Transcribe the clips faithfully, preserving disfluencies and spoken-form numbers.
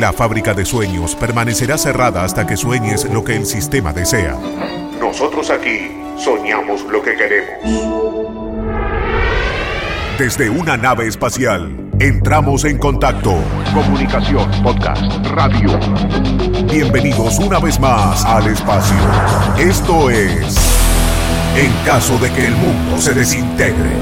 La fábrica de sueños permanecerá cerrada hasta que sueñes lo que el sistema desea. Nosotros aquí soñamos lo que queremos. Desde una nave espacial, entramos en contacto. Comunicación, podcast, radio. Bienvenidos una vez más al espacio. Esto es En caso de que el mundo se desintegre.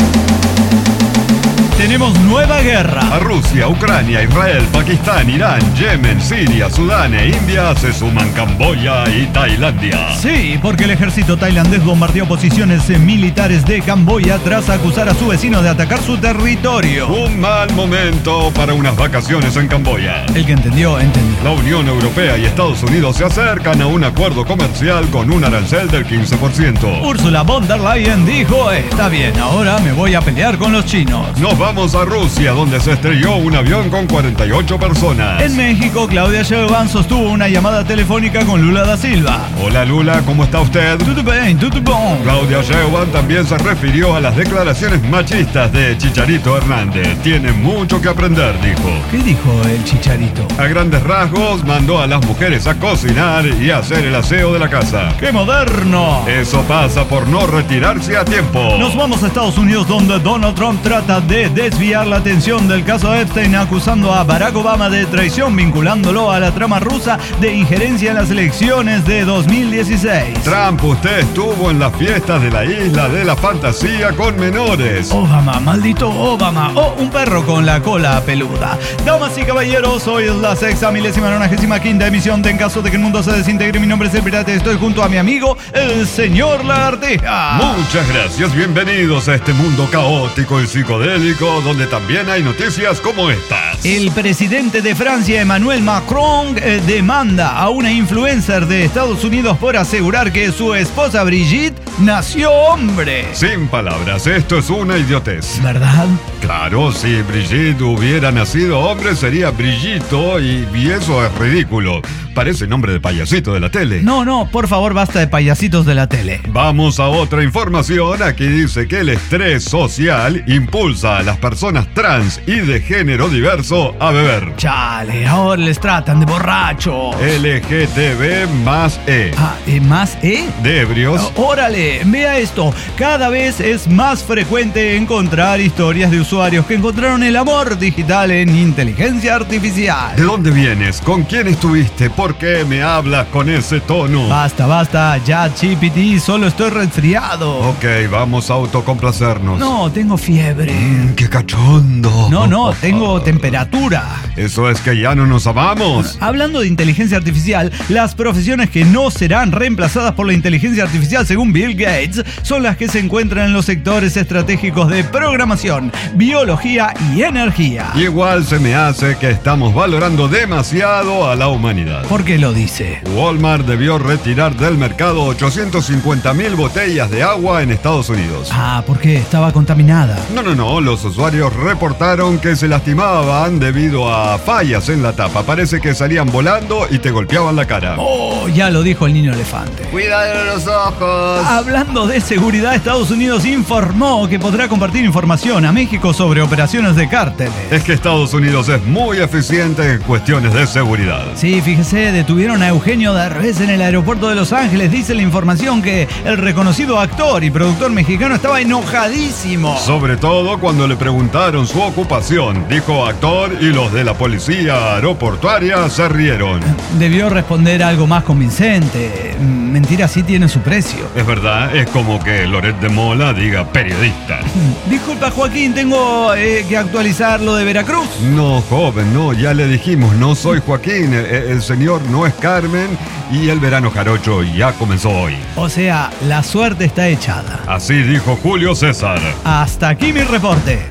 Tenemos nueva guerra. A Rusia, Ucrania, Israel, Pakistán, Irán, Yemen, Siria, Sudán e India se suman Camboya y Tailandia. Sí, porque el ejército tailandés bombardeó posiciones militares de Camboya tras acusar a su vecino de atacar su territorio. Un mal momento para unas vacaciones en Camboya. El que entendió, entendió. La Unión Europea y Estados Unidos se acercan a un acuerdo comercial con un arancel del quince por ciento. Ursula von der Leyen dijo, está bien, ahora me voy a pelear con los chinos. Nos vamos a Rusia, donde se estrelló un avión con cuarenta y ocho personas. En México, Claudia Sheinbaum sostuvo una llamada telefónica con Lula da Silva. Hola Lula, ¿cómo está usted? Todo bien, todo bien. Claudia Sheinbaum también se refirió a las declaraciones machistas de Chicharito Hernández. Tiene mucho que aprender, dijo. ¿Qué dijo el Chicharito? A grandes rasgos, mandó a las mujeres a cocinar y a hacer el aseo de la casa. ¡Qué moderno! Eso pasa por no retirarse a tiempo. Nos vamos a Estados Unidos, donde Donald Trump trata de desviar la atención del caso Epstein, acusando a Barack Obama de traición, vinculándolo a la trama rusa de injerencia en las elecciones de dos mil dieciséis. Trump, usted estuvo en las fiestas de la isla de la fantasía con menores. Obama, maldito Obama. Oh, un perro con la cola peluda. Damas y caballeros, hoy es la sexta milésima nonagésima quinta emisión de En caso de que el mundo se desintegre. Mi nombre es el Pirata y estoy junto a mi amigo, el señor Lagartija. Muchas gracias, bienvenidos a este mundo caótico y psicodélico, donde también hay noticias como estas. El presidente de Francia, Emmanuel Macron, eh, demanda a una influencer de Estados Unidos por asegurar que su esposa Brigitte nació hombre. Sin palabras, esto es una idiotez. ¿Verdad? Claro, si Brigitte hubiera nacido hombre sería Brillito y, y eso es ridículo. Parece nombre de payasito de la tele. No, no, por favor, basta de payasitos de la tele. Vamos a otra información. Aquí dice que el estrés social impulsa a las personas trans y de género diverso a beber. Chale, ahora les tratan de borracho. L G T B más E. Ah, ¿eh, ¿más E? De ebrios. Oh, órale, vea esto. Cada vez es más frecuente encontrar historias de usuarios que encontraron el amor digital en inteligencia artificial. ¿De dónde vienes? ¿Con quién estuviste? ¿Por qué me hablas con ese tono? Basta, basta, ya G P T, solo estoy resfriado. Ok, vamos a autocomplacernos. No, tengo fiebre. Mm, ¡Qué cachondo! No, no, tengo temperatura. ¿Eso es que ya no nos amamos? Hablando de inteligencia artificial, las profesiones que no serán reemplazadas por la inteligencia artificial, según Bill Gates, son las que se encuentran en los sectores estratégicos de programación, biología y energía. Igual se me hace que estamos valorando demasiado a la humanidad. ¿Por qué lo dice? Walmart debió retirar del mercado ochocientas cincuenta mil botellas de agua en Estados Unidos. Ah, ¿por qué? Estaba contaminada. No, no, no. Los usuarios reportaron que se lastimaban debido a fallas en la tapa. Parece que salían volando y te golpeaban la cara. Oh, ya lo dijo el niño elefante. ¡Cuidado los ojos! Hablando de seguridad, Estados Unidos informó que podrá compartir información a México sobre operaciones de cárteles. Es que Estados Unidos es muy eficiente en cuestiones de seguridad. Sí, fíjese, detuvieron a Eugenio Derbez en el aeropuerto de Los Ángeles. Dice la información que el reconocido actor y productor mexicano estaba enojadísimo. Sobre todo cuando le preguntaron su ocupación. Dijo actor y los de la policía aeroportuaria se rieron. Debió responder algo más convincente. Mentira sí tiene su precio. Es verdad, es como que Loret de Mola diga periodista. Disculpa, Joaquín, tengo eh, que actualizar lo de Veracruz. No, joven, no, ya le dijimos, no soy Joaquín, el, el señor no es Carmen y el verano jarocho ya comenzó hoy. O sea, la suerte está echada. Así dijo Julio César. Hasta aquí mi reporte.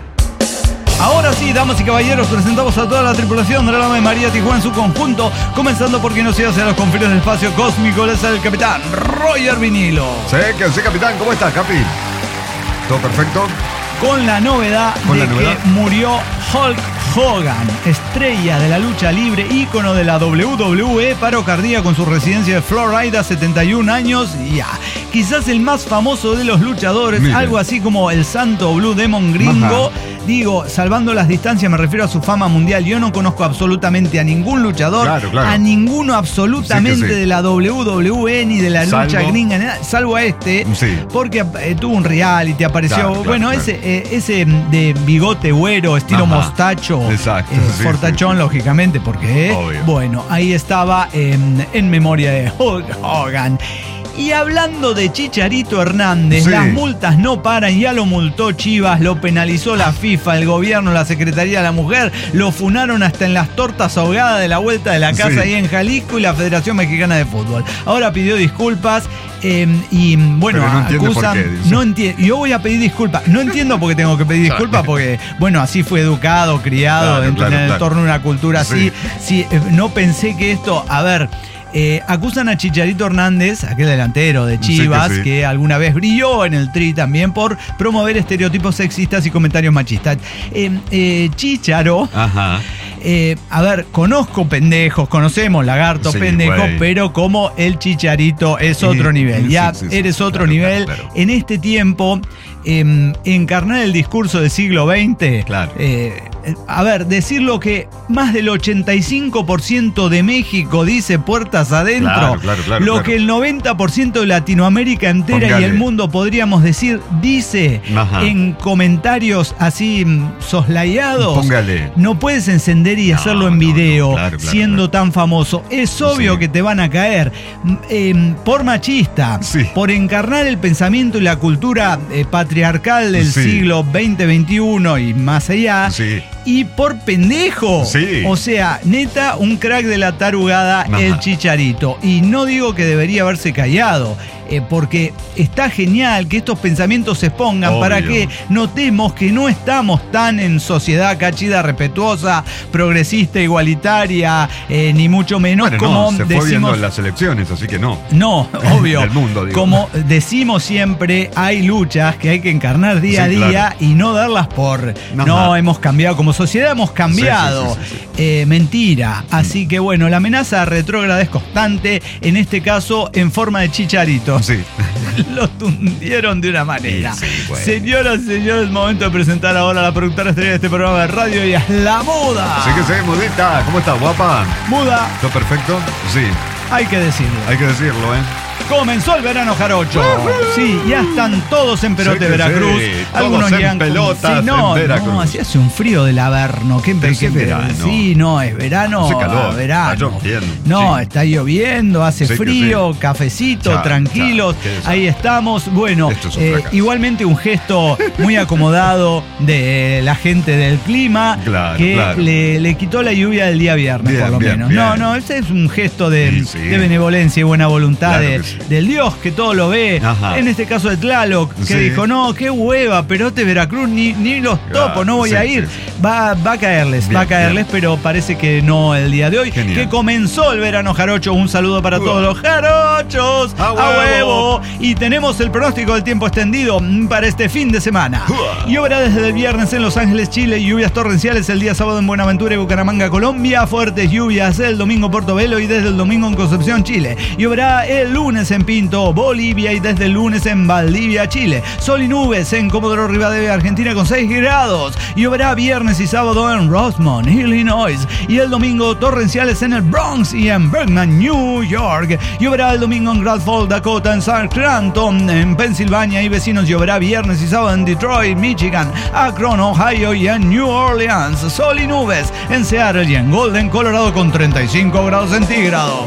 Ahora sí, damas y caballeros, presentamos a toda la tripulación de la nave María Tijuana en su conjunto, comenzando por quien nos iba hacia los confines del espacio cósmico, es el capitán Roger Vinilo. Sí, que sí, capitán, ¿cómo estás, Capi? ¿Todo perfecto? Con la novedad ¿Con de la novedad? que murió Hulk Hogan, estrella de la lucha libre, ícono de la doble u doble u E, paro cardíaco con su residencia de Florida, setenta y un años, ya. Quizás el más famoso de los luchadores, Mire. algo así como el santo Blue Demon gringo. Ajá. Digo, salvando las distancias, me refiero a su fama mundial. Yo no conozco absolutamente a ningún luchador, claro, claro. a ninguno absolutamente sí sí. de la doble u doble u E ni de la salvo, lucha gringa, nada, salvo a este, sí. porque eh, tuvo un reality, apareció, claro, claro, bueno, claro. ese eh, ese de bigote güero, estilo Ajá. mostacho, Exacto, eh, sí, fortachón, sí, sí. lógicamente, porque, Obvio. bueno, ahí estaba eh, en memoria de Hulk Hogan. Y hablando de Chicharito Hernández, sí. las multas no paran, ya lo multó Chivas, lo penalizó la FIFA, el gobierno, la Secretaría de la Mujer, lo funaron hasta en las tortas ahogadas de la vuelta de la casa sí. ahí en Jalisco y la Federación Mexicana de Fútbol. Ahora pidió disculpas eh, y bueno, no acusan... Qué, no entiendo. Yo voy a pedir disculpas. No entiendo por qué tengo que pedir disculpas porque, bueno, así fue educado, criado, claro, en, claro, en el claro. entorno de una cultura sí. así. Sí, eh, no pensé que esto... A ver... Eh, acusan a Chicharito Hernández, aquel delantero de Chivas, sí que, sí. que alguna vez brilló en el Tri también por promover estereotipos sexistas y comentarios machistas. Eh, eh, Chicharo, Ajá. Eh, a ver, conozco pendejos, conocemos lagarto, sí, pendejo, güey. pero como el Chicharito es otro sí, nivel. Ya sí, sí, eres sí, otro claro, nivel. Claro, claro. En este tiempo, eh, encarnar el discurso del siglo veinte. Claro. Eh, A ver, decir lo que más del ochenta y cinco por ciento de México dice puertas adentro, claro, claro, claro, lo claro. que el noventa por ciento de Latinoamérica entera Póngale. y el mundo podríamos decir dice Ajá. en comentarios así soslayados. Póngale. No puedes encender y no, hacerlo en video no, no, claro, claro, siendo claro. tan famoso. Es obvio sí. que te van a caer eh, por machista, sí. por encarnar el pensamiento y la cultura eh, patriarcal del sí. siglo veinte, veintiuno y más allá. Sí. Y por pendejo. Sí. O sea, neta, un crack de la tarugada, Ajá. el Chicharito. Y no digo que debería haberse callado. Eh, porque está genial que estos pensamientos se expongan Obvio. para que notemos que no estamos tan en sociedad cachida, respetuosa, progresista, igualitaria, eh, ni mucho menos bueno, como no, se decimos. Fue viendo en las elecciones, así que no. No, obvio. Del mundo, digo. Como decimos siempre, hay luchas que hay que encarnar día sí, a día claro. y no darlas por no, no hemos cambiado. Como sociedad hemos cambiado. Sí, sí, sí, sí, sí. Eh, mentira. Así que bueno, la amenaza retrógrada es constante, en este caso en forma de Chicharito. Sí. Lo tundieron de una manera. Sí, sí, bueno. Señoras y señores, es momento de presentar ahora a la productora estrella de este programa de radio y es la Muda. Sí que sí, Mudita. ¿Cómo estás, guapa? Muda. ¿Todo perfecto? Sí. Hay que decirlo. Hay que decirlo, ¿eh? Comenzó el verano jarocho. Sí, ya están todos en Perote, sí, Veracruz. Sí. Algunos todos en pelotas sí, no, en Veracruz. No, así hace un frío del Averno. ¿Qué, qué, qué verano? Sí, no, es verano. Hace calor, verano. Está lloviendo. No, sí. está lloviendo, hace sí, frío, sí. cafecito, ya, tranquilos. Ya, ahí estamos. Bueno, eh, igualmente un gesto muy acomodado de la gente del clima claro, que claro. Le, le quitó la lluvia del día viernes, bien, por lo bien, menos. Bien. No, no, ese es un gesto de, sí, sí. de benevolencia y buena voluntad claro de, sí. del Dios que todo lo ve. Ajá. En este caso de Tlaloc, que sí. dijo, no, qué hueva, Perote, Veracruz, ni, ni los claro, topo, no voy sí, a ir. Sí, sí. Va, va a caerles, bien, va a caerles, bien. pero parece que no el día de hoy. Genial. Que comenzó el verano jarocho. Un saludo para uh. todos los jarochos. A huevo. a huevo. Y tenemos el pronóstico del tiempo extendido para este fin de semana. Uh. Lloverá desde el viernes en Los Ángeles, Chile, lluvias torrenciales el día sábado en Buenaventura y Bucaramanga, Colombia, fuertes lluvias el domingo en Portobelo y desde el domingo en Concepción, Chile. Lloverá el lunes en Pinto, Bolivia y desde el lunes en Valdivia, Chile. Sol y nubes en Comodoro Rivadavia, Argentina con seis grados. Lloverá viernes y sábado en Rosemont, Illinois. Y el domingo torrenciales en el Bronx y en Bergman, New York. Lloverá el domingo en Grand Falls, Dakota, en San Clanton, en Pensilvania y vecinos. Lloverá viernes y sábado en Detroit, Michigan, Akron, Ohio y en New Orleans. Sol y nubes en Seattle y en Golden, Colorado con treinta y cinco grados centígrados.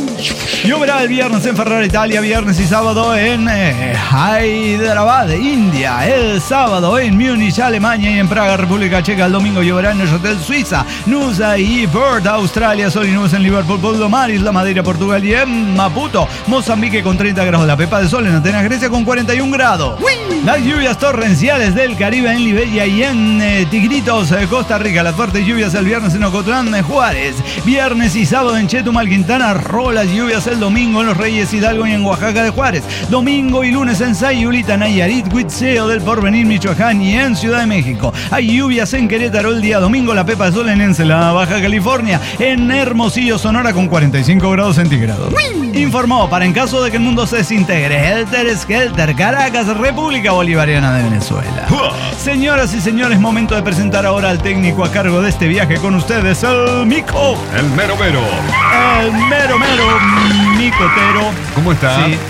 Lloverá el viernes en Ferrara, Italia, viernes y sábado en eh, Hyderabad, India. El sábado en Múnich, Alemania y en Praga, República Checa. El domingo lloverá en Neuchâtel, Suiza, Nusa y Perth, Australia. Sol y nubes en Liverpool, Puerto Mar, Isla Madeira, Portugal y en Maputo, Mozambique con treinta grados. La Pepa de Sol en Atenas, Grecia con cuarenta y un grados. ¡Uy! Las lluvias torrenciales del Caribe en Liberia y en eh, Tigritos, eh, Costa Rica. Las fuertes lluvias el viernes en Ocotlán, eh, Juárez. Viernes y sábado en Chetumal, Quintana Roo. Las Lluvias el domingo en Los Reyes, Hidalgo y en Oaxaca de Juárez. Domingo y lunes en Sayulita, Nayarit, Huitzeo del Porvenir, Michoacán y en Ciudad de México. Hay lluvias en Querétaro el día domingo, la Pepa de Sol en Ensenada, Baja California. En Hermosillo, Sonora con cuarenta y cinco grados centígrados. Informó para en caso de que el mundo se desintegre, Helter Skelter, Caracas, República Bolivariana de Venezuela. Señoras y señores, momento de presentar ahora al técnico a cargo de este viaje con ustedes, el Mico. El mero mero. El mero mero Micotero. ¿Cómo está? Sí.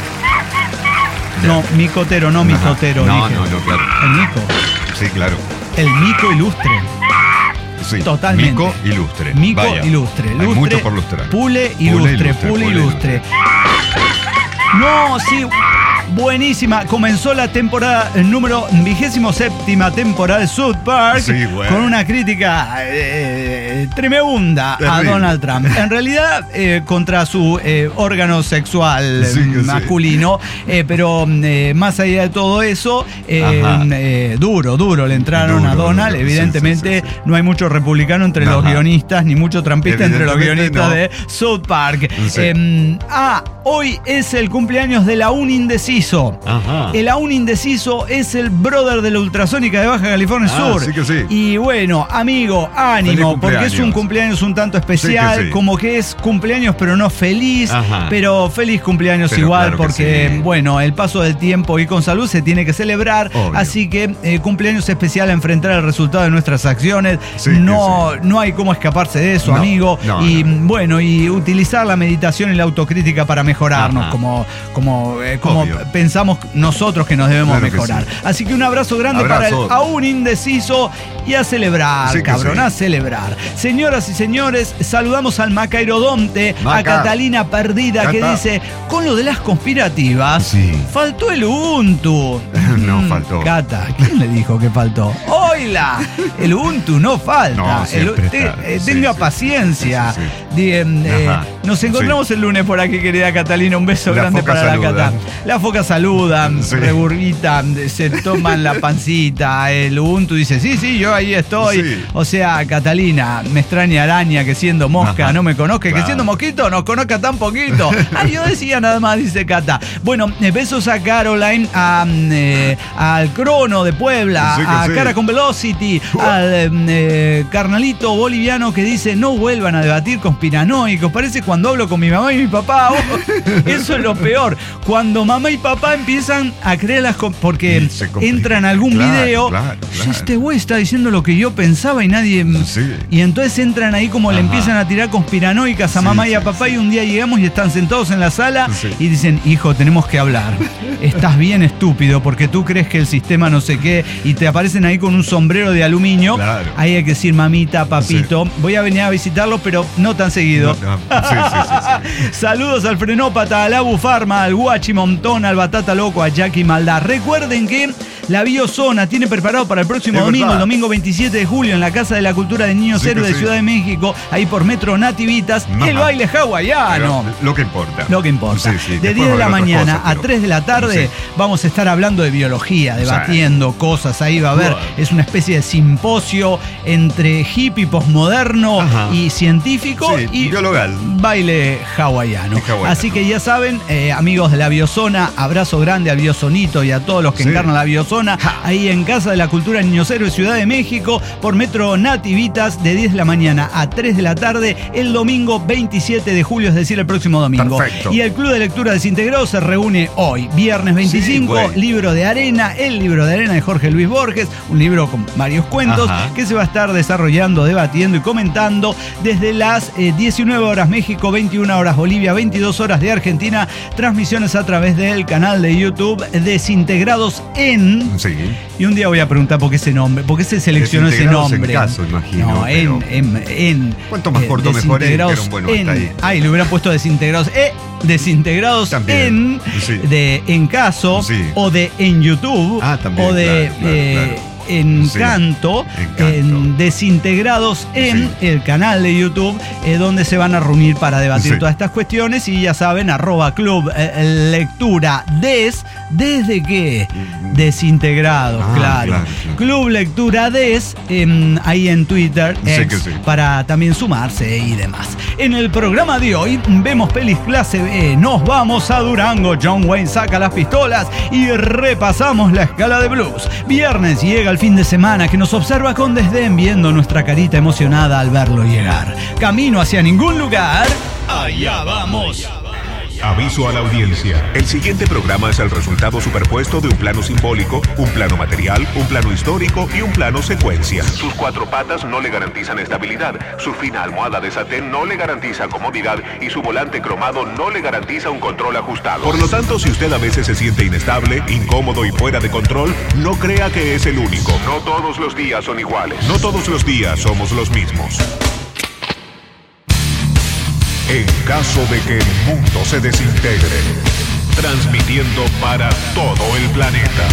No, Micotero, no Micotero. No, dije. no, no, claro. El Mico. Sí, claro. El Mico ilustre. Sí. Totalmente. Mico ilustre. Mico Vaya. ilustre. Hay Lustre, mucho por lustrar. Pule ilustre, pule ilustre. No, sí. Buenísima, comenzó la temporada número vigésimo séptima temporada de South Park, sí, bueno. con una crítica eh, tremenda Terrible. a Donald Trump. En realidad, eh, contra su eh, órgano sexual sí, masculino, sí. eh, pero eh, más allá de todo eso, eh, eh, duro, duro le entraron Duro, a Donald. duro. Evidentemente, Sí, sí, sí, sí. no hay mucho republicano entre Ajá. los guionistas, ni mucho trampista entre los guionistas no. de South Park. Sí. Eh, ah, hoy es el cumpleaños del aún indeciso. Ajá. El aún indeciso es el brother de la ultrasónica de Baja California Ah, Sur. sí que sí. Y bueno, amigo, ánimo, Feliz porque es un cumpleaños. cumpleaños un tanto especial, Sí que sí. como que es cumpleaños pero no feliz, Ajá. pero feliz cumpleaños Pero igual, claro que porque sí. bueno, el paso del tiempo y con salud se tiene que celebrar, Obvio. así que eh, cumpleaños especial a enfrentar el resultado de nuestras acciones. Sí que no, no hay cómo escaparse de eso, No, amigo. no, y no. bueno, y utilizar la meditación y la autocrítica para mejorarnos, Ajá. como, como, eh, como Obvio. pensamos nosotros que nos debemos Claro que mejorar. sí. Así que un abrazo grande Abrazo. para el aún indeciso y a celebrar, Sí que cabrón, sí. a celebrar. Señoras y señores, saludamos al Macairodonte, a Maca. Catalina Perdida, que Cata. dice, con lo de las conspirativas, Sí. faltó el Ubuntu. No, Mm, faltó. Cata, ¿quién le dijo que faltó? ¡Oila! El Ubuntu no falta. No, siempre El- te- está. eh, Sí, tenga sí. paciencia. Sí, sí, Di- em, eh, Ajá. nos encontramos el lunes por aquí, querida Catalina. Un beso La grande foca para saluda. la Cata. La foca saluda, Sí. reburbita, se toman la pancita. El Ubuntu dice, sí, sí, yo ahí estoy. Sí. O sea, Catalina, me extraña araña que siendo mosca Ajá. no me conozca, y que Claro. siendo mosquito nos conozca tan poquito. Ah, yo decía nada más, dice Cata. Bueno, eh, besos a Caroline, a, mm, eh, al Crono de Puebla, Sí que a sí. Cara con Velocity, al eh, eh, carnalito boliviano que dice, no vuelvan a debatir conspiranoicos. Parece cuando hablo con mi mamá y mi papá. Oh, eso es lo peor. Cuando mamá y papá empiezan a creer las... con- porque Se complica. entran a algún Claro, video. claro, claro. Este güey está diciendo lo que yo pensaba y nadie... Sí. Y entonces entran ahí como le Ajá. empiezan a tirar conspiranoicas a Sí, mamá y a sí, papá sí. y un día llegamos y están sentados en la sala Sí. y dicen, hijo, tenemos que hablar. Estás bien estúpido porque tú crees que el sistema no sé qué y te aparecen ahí con un sombrero de aluminio. Claro. Ahí hay que decir, mamita, papito, voy a venir a visitarlo, pero no tan seguido. No, no, sí, sí, sí, sí. Saludos al Frenópata, al Abu Farma, al Guachi Montón, al Batata Loco, a Jackie Maldad. Recuerden que la Biozona tiene preparado para el próximo Es domingo, verdad. el domingo veintisiete de julio, en la Casa de la Cultura de Niños Sí que Héroes de sí. Ciudad de México, ahí por Metro Nativitas, Ajá. el baile hawaiano. Pero lo que importa. Lo que importa. Sí, sí. De Después diez de va a la haber otras mañana cosas, a pero- tres de la tarde Sí. vamos a estar hablando de biología, debatiendo cosas. Ahí va a haber, Wow. es una especie de simposio entre hippie, posmoderno Ajá. y científico Sí, y biologal. baile hawaiano. Y hawaiano. Así que ya saben, eh, amigos de la Biozona, abrazo grande a Biozonito y a todos los que Sí. encarnan la Biozona, ahí en Casa de la Cultura Niños Héroes Ciudad de México, por Metro Nativitas, de diez de la mañana a tres de la tarde, el domingo veintisiete de julio, es decir, el próximo domingo. Perfecto. Y el Club de Lectura Desintegrado se reúne hoy, viernes veinticinco, güey. Libro de Arena, el Libro de Arena de Jorge Luis Borges, un libro con varios cuentos, Ajá. que se va a estar desarrollando, debatiendo y comentando desde las eh, diecinueve horas México, veintiuna horas Bolivia, veintidós horas de Argentina, transmisiones a través del canal de YouTube Desintegrados en... Sí. Y un día voy a preguntar por qué ese nombre, por qué se seleccionó ese Desintegrados en nombre. caso, imagino, No, en, pero- en, en. Cuanto más corto, mejor, y Desintegrados dijeron, bueno, en. hasta ahí. Ay, le hubieran puesto desintegrados. Eh, desintegrados También, en. sí. De en caso. Sí. O de en YouTube. Ah, también, O de. claro, claro, eh, claro. Encanto, sí, Encanto. en Desintegrados en Sí. el canal de YouTube, eh, donde se van a reunir para debatir Sí. todas estas cuestiones. Y ya saben, arroba club eh, lectura des, ¿desde qué? Desintegrados, Ah, claro. claro, claro. Club Lectura Des, eh, ahí en Twitter, Sí ex, que sí. para también sumarse y demás. En el programa de hoy vemos pelis clase B, nos vamos a Durango, John Wayne saca las pistolas y repasamos la escala de blues. Viernes llega el fin de semana que nos observa con desdén viendo nuestra carita emocionada al verlo llegar. Camino hacia ningún lugar, allá vamos. Aviso a la audiencia. El siguiente programa es el resultado superpuesto de un plano simbólico, un plano material, un plano histórico y un plano secuencia. Sus cuatro patas no le garantizan estabilidad, su fina almohada de satén no le garantiza comodidad y su volante cromado no le garantiza un control ajustado. Por lo tanto, si usted a veces se siente inestable, incómodo y fuera de control, no crea que es el único. No todos los días son iguales. No todos los días somos los mismos. En caso de que el mundo se desintegre, transmitiendo para todo el planeta.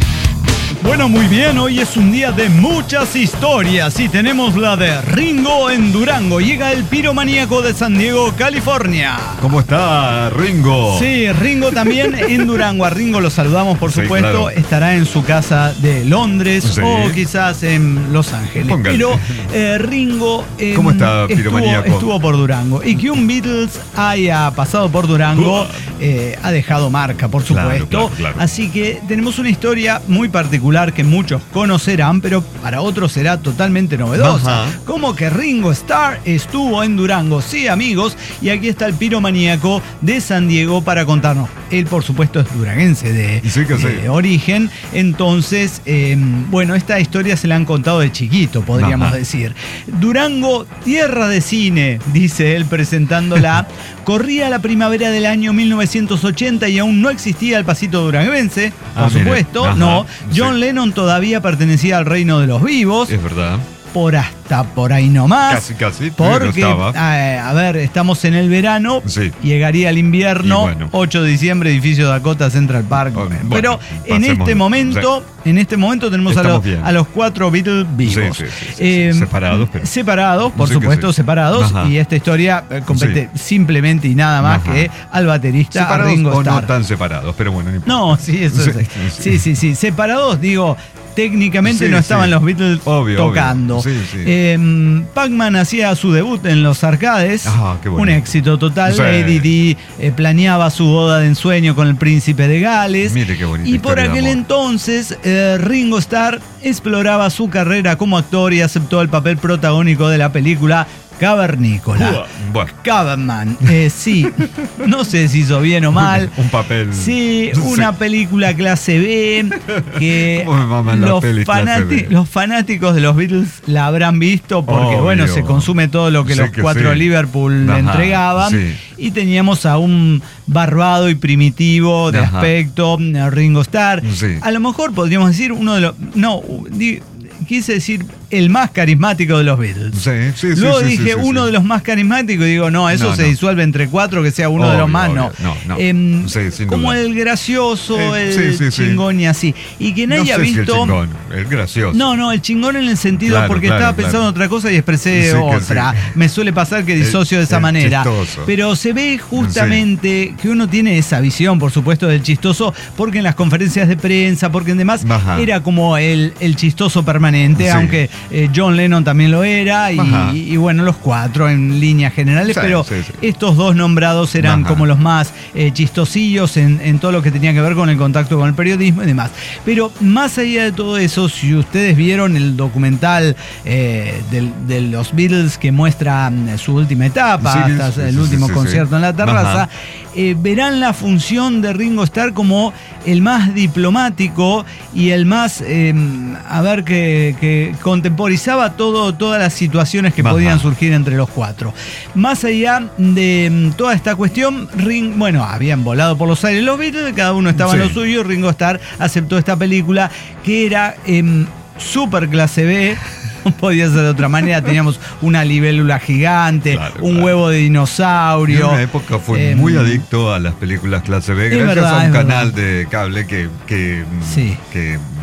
Bueno, muy bien, hoy es un día de muchas historias y tenemos la de Ringo en Durango. Llega el piromaníaco de San Diego, California. ¿Cómo está Ringo? Sí, Ringo también en Durango. A Ringo lo saludamos, por Sí, supuesto. claro. Estará en su casa de Londres Sí. o quizás en Los Ángeles. Póngale. Pero eh, Ringo eh, ¿Cómo está, estuvo, piromaníaco? estuvo por Durango. Y que un Beatles haya pasado por Durango Uh. eh, ha dejado marca, por Claro, supuesto. claro, claro. Así que tenemos una historia muy particular que muchos conocerán, pero para otros será totalmente novedosa. Ajá. Como que Ringo Starr estuvo en Durango. Sí, amigos, y aquí está el piromaníaco de San Diego para contarnos. Él, por supuesto, es duranguense de, Sí que sí. de origen. Entonces, eh, bueno, esta historia se la han contado de chiquito, podríamos Ajá. decir. Durango, tierra de cine, dice él presentándola. Corría la primavera del año mil novecientos ochenta y aún no existía el pasito duranguense, por Ah, mire. supuesto. Ajá. No, John Sí. Lennon todavía pertenecía al reino de los vivos. Es verdad. Por hasta por ahí nomás. Casi, casi. Porque, Pero estaba. a, a ver, estamos en el verano, Sí. llegaría el invierno, Y bueno. ocho de diciembre, edificio Dakota Central Park. Oh, bueno, Pero en pasemos- este momento, en este momento tenemos a Estamos los, bien. a los cuatro Beatles vivos. Sí, sí, sí, sí, sí. Separados, pero- Separados, por Sí que supuesto, sí. separados. Ajá. Y esta historia eh, compete simplemente y nada más Ajá. que al baterista, a Separados Ringo o no Starr. tan separados, pero bueno, no importa. No, sí, eso Sí, es. sí. Sí, sí, sí. Separados, digo, técnicamente Sí, no estaban sí. los Beatles Obvio, tocando. obvio. Sí, sí. Eh, Pac-Man hacía su debut en los arcades. Ah, qué bonito. Un éxito total. Sí. Lady Di eh, planeaba su boda de ensueño con el príncipe de Gales. Mire qué bonita Y por historia de aquel amor. entonces, eh, Ringo Starr exploraba su carrera como actor y aceptó el papel protagónico de la película Cavernícola. Bueno, Caveman, eh, sí, no sé si hizo bien o mal. un papel. Sí, una película clase B que ¿Cómo me maman las los, pelis clase fanati- B? los fanáticos de los Beatles la habrán visto porque, Obvio. bueno, se consume todo lo que Sí los que cuatro sí. Liverpool le Ajá, entregaban. sí. Y teníamos a un barbado y primitivo de Ajá. aspecto, Ringo Starr. Sí. A lo mejor podríamos decir uno de los... No, di- quise decir el más carismático de los Beatles. Sí, sí, sí. Luego sí, dije sí, sí, uno sí. de los más carismáticos y digo, no, eso No, se no. disuelve entre cuatro, que sea uno de Obvio, los más, obvio. no. No, no. Em, Sí, sin como duda. el gracioso, Eh, el sí, sí, sí. chingón y así. Y que nadie no ha sé si el visto... chingón, el gracioso. No, no, el chingón en el sentido Claro, porque claro, estaba claro. pensando en otra cosa y expresé Sí, que otra. sí. Me suele pasar que disocio de esa el manera. chistoso. Pero se ve justamente que uno tiene esa visión, por supuesto, del chistoso, porque en las conferencias de prensa, porque en demás, Ajá. era como el, el chistoso permanente, Sí. aunque eh, John Lennon también lo era, y, Ajá. y bueno, los cuatro en líneas generales, Sí, pero sí, sí. estos dos nombrados eran Ajá. como los más eh, chistosillos en, en todo lo que tenía que ver con el contacto con el periodismo y demás. Pero más allá de todo eso, si ustedes vieron el documental eh, del- de los Beatles que muestra mm, su última etapa, Sí, hasta sí, el sí, último sí, sí, concierto sí. en la terraza, Ajá. eh, verán la función de Ringo Starr como el más diplomático y el más, eh, a ver, que, que contemporizaba todo, todas las situaciones que Ajá. podían surgir entre los cuatro. Más allá de mm, toda esta cuestión, Ring, bueno, habían volado por los aires los Beatles, cada uno estaba en Sí. lo suyo, Ringo Starr aceptó esta película que era em, super clase B. No podía ser de otra manera, teníamos una libélula gigante, Claro, un claro. huevo de Yo dinosaurio. en una época fui Em, muy adicto a las películas clase B, es gracias verdad, a un es canal verdad. de cable que, que, Sí. que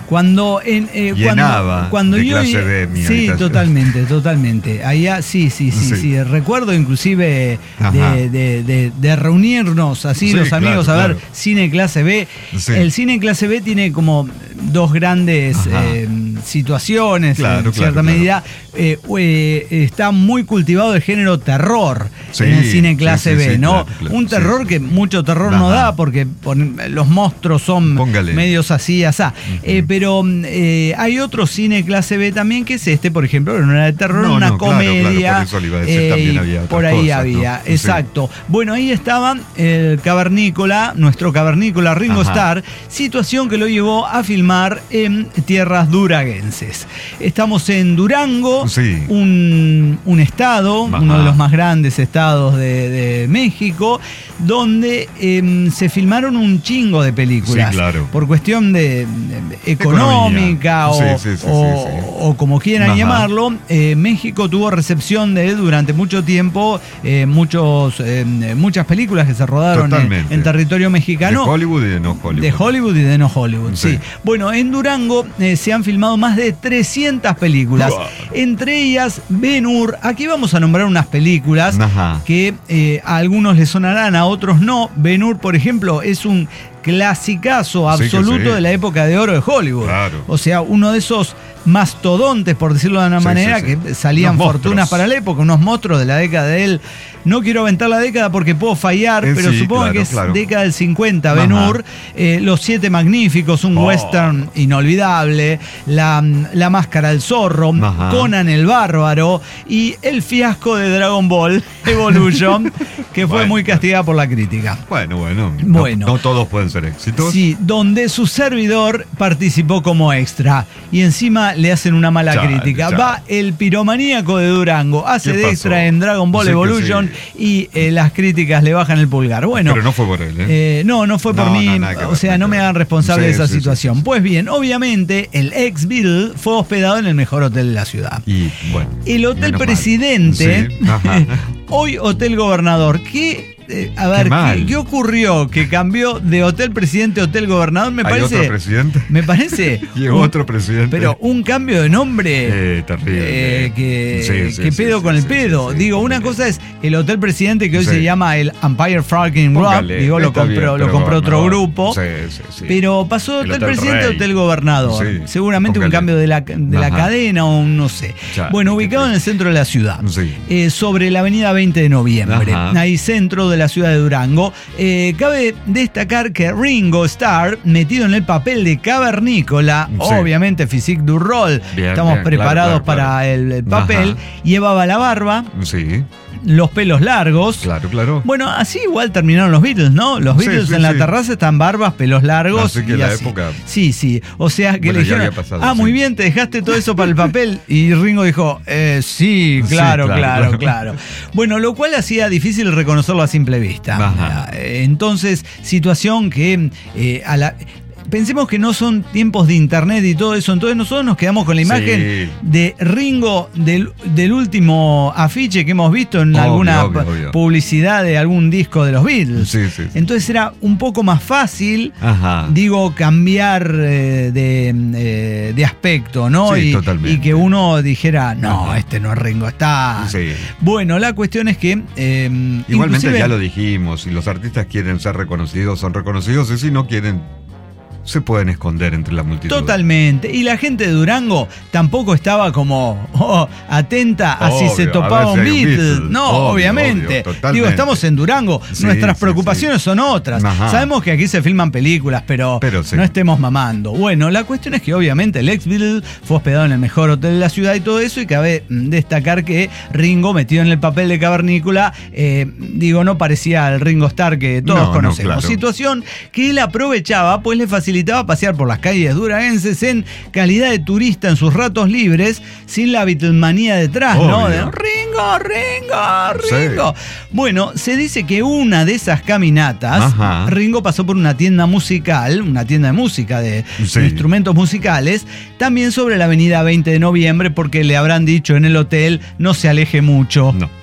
Cuando en eh, Llenaba cuando, cuando de yo clase B mi sí, habitación. totalmente, totalmente. Allá sí, sí, sí, sí, Sí. recuerdo inclusive Ajá. de, de, de, de reunirnos así Sí, los amigos claro, a ver claro. cine clase B. Sí. El cine clase B tiene como dos grandes Ajá. eh, situaciones Claro, en cierta claro, medida. Eh, eh, está muy cultivado el género terror Sí, en el cine clase sí, sí, B, sí, ¿no? claro, claro, Un terror sí. que mucho terror no Ajá. da porque pon- los monstruos son Póngale. medios así, asá. Eh, pero eh, hay otro cine clase B también que es este, por ejemplo, que no era de terror, No, una no, claro, comedia. claro, por eso le iba a decir, eh, también y había otras por ahí cosas, había, ¿no? Sí. exacto. Bueno, ahí estaba el cavernícola, nuestro cavernícola Ringo Ajá. Starr, situación que lo llevó a filmar en tierras duraguenses. Estamos en Durango, Sí. un, un estado, Ajá. uno de los más grandes estados de, de México, donde em, se filmaron un chingo de películas. Sí, claro. Por cuestión de, de económica o, Sí, sí, sí, sí, o- sí. o como quieran Ajá. llamarlo, eh, México tuvo recepción de durante mucho tiempo eh, muchos, eh, muchas películas que se rodaron en, Totalmente. en territorio mexicano. De Hollywood y de no Hollywood. De Hollywood y de no Hollywood, sí. Sí. Bueno, en Durango eh, se han filmado más de trescientas películas. Wow. Entre ellas, Ben-Hur. Aquí vamos a nombrar unas películas Ajá. que eh, a algunos les sonarán, a otros no. Ben-Hur, por ejemplo, es un clasicazo Sí que absoluto sí. de la época de oro de Hollywood. Claro. O sea, uno de esos mastodontes, por decirlo de una Sí, manera, sí, sí. que salían Unos fortunas monstruos. para la época, unos monstruos de la década de él. No quiero aventar la década porque puedo fallar, Eh, pero sí, supongo claro, que es claro. década del cincuenta, Ajá. Ben-Hur. Eh, Los Siete Magníficos, un Oh. western inolvidable, la, la Máscara del Zorro, Ajá. Conan el Bárbaro y el fiasco de Dragon Ball Evolution, que fue Bueno. muy castigada por la crítica. Bueno, bueno. No- Bueno. No, todos pueden ser éxitos. Sí, donde su servidor participó como extra y encima le hacen una mala Chale, crítica. chale. Va el piromaníaco de Durango, hace ¿Qué de pasó? extra en Dragon Ball Sí que Evolution sí. y eh, las críticas le bajan el pulgar. Bueno, Pero no fue por él, ¿eh? eh, no, no fue por No, mí, no, nada que o ver, sea, nada no que me ver. hagan responsable Sí, de esa sí, sí, situación. sí. Pues bien, obviamente el ex Beatle fue hospedado en el mejor hotel de la ciudad. Y bueno. El Hotel menos mal. Presidente, Sí, ajá. hoy Hotel Gobernador. ¿Qué, eh, a ver, mal. ¿qué, qué ocurrió que cambió de Hotel Presidente a Hotel Gobernador? Me ¿Hay parece. otro presidente? Me parece. Llegó un- otro presidente. Pero un cambio de nombre. Eh, terrible. eh, que, Sí, sí, que sí, pedo sí, con el sí, pedo. sí, sí. Digo, una cosa es el Hotel Presidente que hoy Sí. se llama el Empire Fucking Rock. Póngale, Digo, lo está compró, bien, lo pero compró otro gobernador. grupo. Sí, sí, sí. Pero pasó de El Hotel, Hotel Presidente a Rey. Hotel Gobernador. Sí, Seguramente un póngale. cambio de la, de la Ajá. cadena o un no sé. Ya, bueno, qué ubicado en el triste. centro de la ciudad. Sí. Eh, sobre la avenida veinte de noviembre. Ajá. Ahí centro de la ciudad de Durango. Eh, cabe destacar que Ringo Starr, metido en el papel de cavernícola, Sí. obviamente physique du rol, Bien, estamos bien, preparados claro, claro, para claro. el, el papel, Ajá. llevaba la barba, Sí, los pelos largos. claro, claro. Bueno, así igual terminaron los Beatles, ¿no? Los Sí, Beatles sí, en la sí. terraza están barbas, pelos largos. Así que y la así. época- Sí, sí. O sea que Bueno, le ya dijeron, había pasado, ah, muy sí. bien, te dejaste todo eso para el papel. Y Ringo dijo, eh, sí, Sí, claro, claro, claro, claro. claro. Bueno, lo cual hacía difícil reconocerlo a simple vista. Ajá. Eh, Entonces, situación que eh, a la... Pensemos que no son tiempos de internet y todo eso, entonces nosotros nos quedamos con la imagen Sí. de Ringo del, del último afiche que hemos visto en Obvio, alguna obvio, pu- obvio. publicidad de algún disco de los Beatles. Sí, sí, sí. Entonces era un poco más fácil, Ajá. digo, cambiar eh, de, eh, de aspecto, ¿no? Sí, y, totalmente. y que uno dijera, no, Ajá. este no es Ringo, está... Sí. Bueno, la cuestión es que... eh, Igualmente inclusive- ya lo dijimos, si los artistas quieren ser reconocidos, son reconocidos, y si no quieren, se pueden esconder entre la multitud. Totalmente. Y la gente de Durango tampoco estaba como oh, atenta a si Obvio, se a topaba ver un si hay un Beatle. Beatle. No, Obvio, obviamente. obvio, totalmente. Digo, estamos en Durango. Sí, Nuestras sí, preocupaciones sí. son otras. Ajá. Sabemos que aquí se filman películas, pero, Pero sí. no estemos mamando. Bueno, la cuestión es que obviamente el ex Beatle fue hospedado en el mejor hotel de la ciudad y todo eso. Y cabe mm, destacar que Ringo, metido en el papel de cavernícola, eh, digo, no parecía el Ringo Starr que todos No, no, conocemos. claro. Situación que él aprovechaba, pues le facilitaba pasear por las calles duraenses en calidad de turista en sus ratos libres, sin la Beatlemanía detrás, ¿no? Obvio. De Ringo, Ringo, Sí. Ringo. Bueno, se dice que una de esas caminatas, Ajá. Ringo pasó por una tienda musical, una tienda de música, de, Sí. de instrumentos musicales, también sobre la avenida veinte de noviembre, porque le habrán dicho en el hotel, no se aleje mucho. No.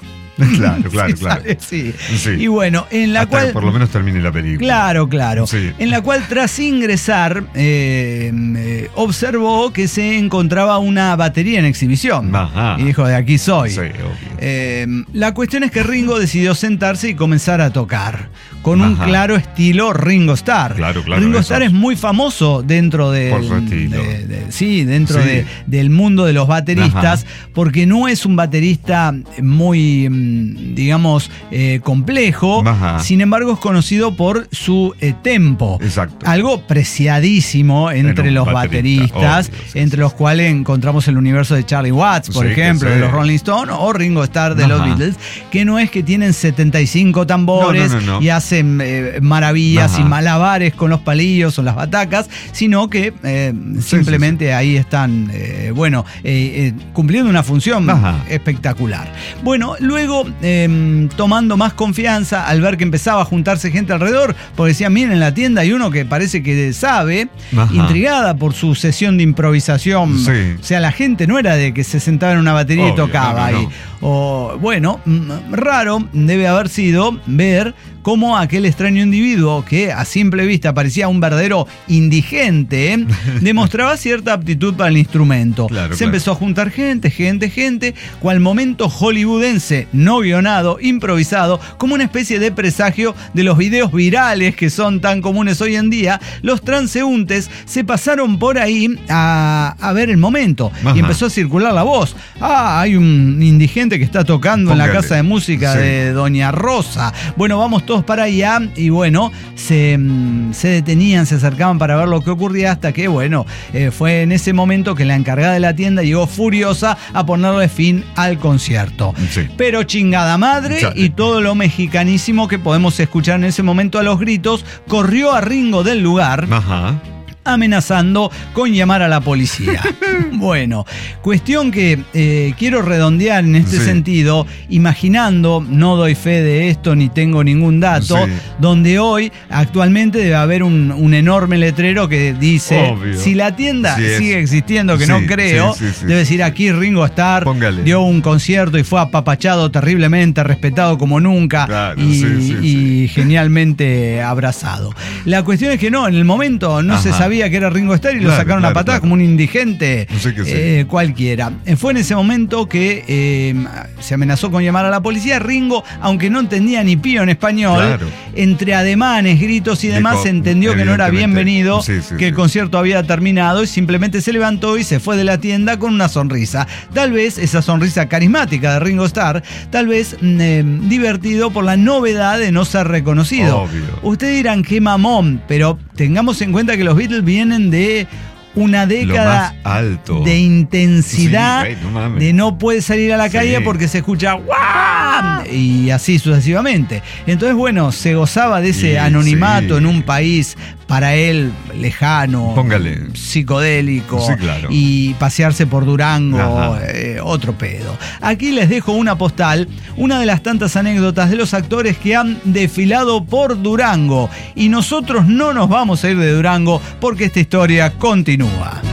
Claro, claro, Sí, claro. sale, sí. Sí. Y bueno, en la Hasta cual... que por lo menos termine la película. Claro, claro. Sí. En la cual tras ingresar eh, eh, observó que se encontraba una batería en exhibición. Ajá. Y dijo, de aquí soy. Sí, obvio. Eh, la cuestión es que Ringo decidió sentarse y comenzar a tocar con un Ajá. claro estilo Ringo Starr. Claro, claro, Ringo eso. Starr es muy famoso dentro del, Por su estilo. de- de- sí, dentro Sí. de- del mundo de los bateristas, Ajá. porque no es un baterista muy, mm, digamos, eh, complejo. Ajá. Sin embargo, es conocido por su eh, tempo. Exacto. Algo preciadísimo entre un los baterista, bateristas, obvio, sí, entre sí. los cuales encontramos el universo de Charlie Watts, por Sí, que ejemplo, sí. de los Rolling Stones, o Ringo Starr de los Ajá. Beatles, que no es que tienen setenta y cinco tambores No, no, no, no. y hacen eh, maravillas Ajá. y malabares con los palillos o las batacas, sino que eh, Sí, simplemente sí, sí. ahí están, eh, bueno, eh, eh, cumpliendo una función Ajá. espectacular. Bueno, luego eh, tomando más confianza al ver que empezaba a juntarse gente alrededor, porque decían, miren, en la tienda hay uno que parece que sabe, Ajá. intrigada por su sesión de improvisación. Sí. O sea, la gente no era de que se sentaba en una batería y Obvio, tocaba no, no, ahí. no. O, bueno, mm, raro debe haber sido ver cómo aquel extraño individuo, que a simple vista parecía un verdadero indigente, ¿eh? demostraba cierta aptitud para el instrumento. Claro, Se claro. empezó a juntar gente, gente, gente, cual momento hollywoodense, no guionado, improvisado, como una especie de presagio de los videos virales que son tan comunes hoy en día. Los transeúntes se pasaron por ahí a, a ver el momento. Ajá. Y empezó a circular la voz. Ah, hay un indigente que está tocando en la Póngale. casa de música Sí. de Doña Rosa. Bueno, vamos todos para allá y bueno, se, mm, se detenían, se acercaban para ver lo que ocurría hasta que, bueno, eh, fue en ese momento que la encargada de la tienda llegó furiosa a ponerle fin al concierto. Sí. Pero chingada madre, Chale. y todo lo mexicanísimo que podemos escuchar en ese momento a los gritos, corrió a Ringo del lugar, Ajá. amenazando con llamar a la policía. Bueno, cuestión que eh, quiero redondear en este Sí. sentido, imaginando, no doy fe de esto ni tengo ningún dato, Sí. donde hoy actualmente debe haber un, un enorme letrero que dice, Obvio. si la tienda Sí, es. sigue existiendo, que Sí, no creo, sí, sí, sí, debe sí. decir aquí Ringo Starr Póngale. dio un concierto y fue apapachado terriblemente, respetado como nunca Claro, y, sí, sí, y genialmente abrazado. La cuestión es que no, en el momento no se Ajá. sabía que era Ringo Starr y lo Claro, sacaron a claro, patadas claro. como un indigente Sí que sí. eh, cualquiera. Eh, Fue en ese momento que eh, se amenazó con llamar a la policía. Ringo, aunque no entendía ni pío en español, Claro. entre ademanes, gritos y demás, Dijo, entendió que no era evidentemente, bienvenido, sí, sí, que el sí. concierto había terminado y simplemente se levantó y se fue de la tienda con una sonrisa. Tal vez esa sonrisa carismática de Ringo Starr, tal vez mm, eh, divertido por la novedad de no ser reconocido. Obvio. Ustedes dirán qué mamón, pero tengamos en cuenta que los Beatles vienen de una Lo década más alto. de intensidad, Sí, güey, no mames. de no puede salir a la Sí. calle porque se escucha ¡guau! Y así sucesivamente. Entonces, bueno, se gozaba de ese Sí, anonimato sí. en un país para él lejano, Póngale. psicodélico, Sí, claro. y pasearse por Durango, Ajá. eh, otro pedo. Aquí les dejo una postal, una de las tantas anécdotas de los actores que han desfilado por Durango. Y nosotros no nos vamos a ir de Durango porque esta historia continúa.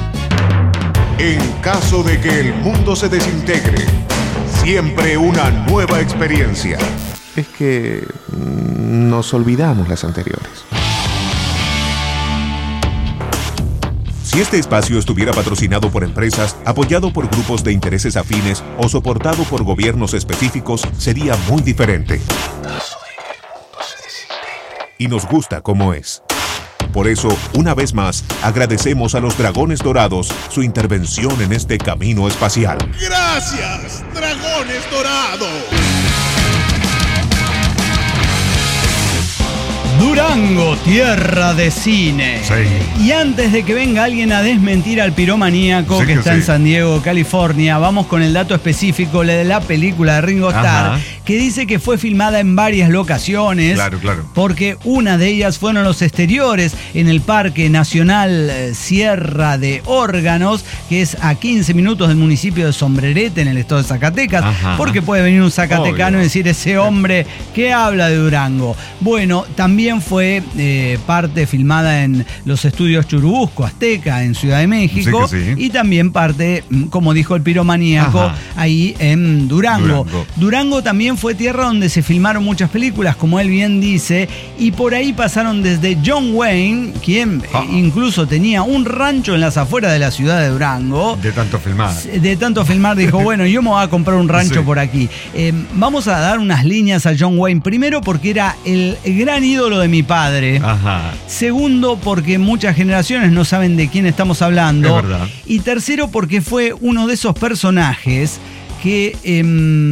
En caso de que el mundo se desintegre, siempre una nueva experiencia. Es que mm, nos olvidamos las anteriores. Si este espacio estuviera patrocinado por empresas, apoyado por grupos de intereses afines o soportado por gobiernos específicos, sería muy diferente. Y nos gusta como es. Por eso, una vez más, agradecemos a los Dragones Dorados su intervención en este camino espacial. ¡Gracias, Dragones Dorados! Durango, tierra de cine. Sí. Y antes de que venga alguien a desmentir al piromaníaco Sí que que está sí. en San Diego, California, vamos con el dato específico de la película de Ringo Starr, Ajá. que dice que fue filmada en varias locaciones. Claro, claro. Porque una de ellas fueron los exteriores en el Parque Nacional eh, Sierra de Órganos, que es a quince minutos del municipio de Sombrerete, en el estado de Zacatecas. Ajá. Porque puede venir un zacatecano Obvio. y decir, ese hombre que habla de Durango. Bueno, también también fue eh, parte filmada en los estudios Churubusco, Azteca, en Ciudad de México. Sí que sí. Y también parte, como dijo el piromaníaco, Ajá. ahí en Durango. Durango. Durango también fue tierra donde se filmaron muchas películas, como él bien dice, y por ahí pasaron desde John Wayne, quien Ah. eh, incluso tenía un rancho en las afueras de la ciudad de Durango. De tanto filmar. De tanto filmar, dijo, bueno, yo me voy a comprar un rancho Sí. por aquí. Eh, vamos a dar unas líneas a John Wayne. Primero, porque era el gran ídolo de mi padre. Ajá. Segundo, porque muchas generaciones no saben de quién estamos hablando. Es verdad. Y tercero, porque fue uno de esos personajes que eh,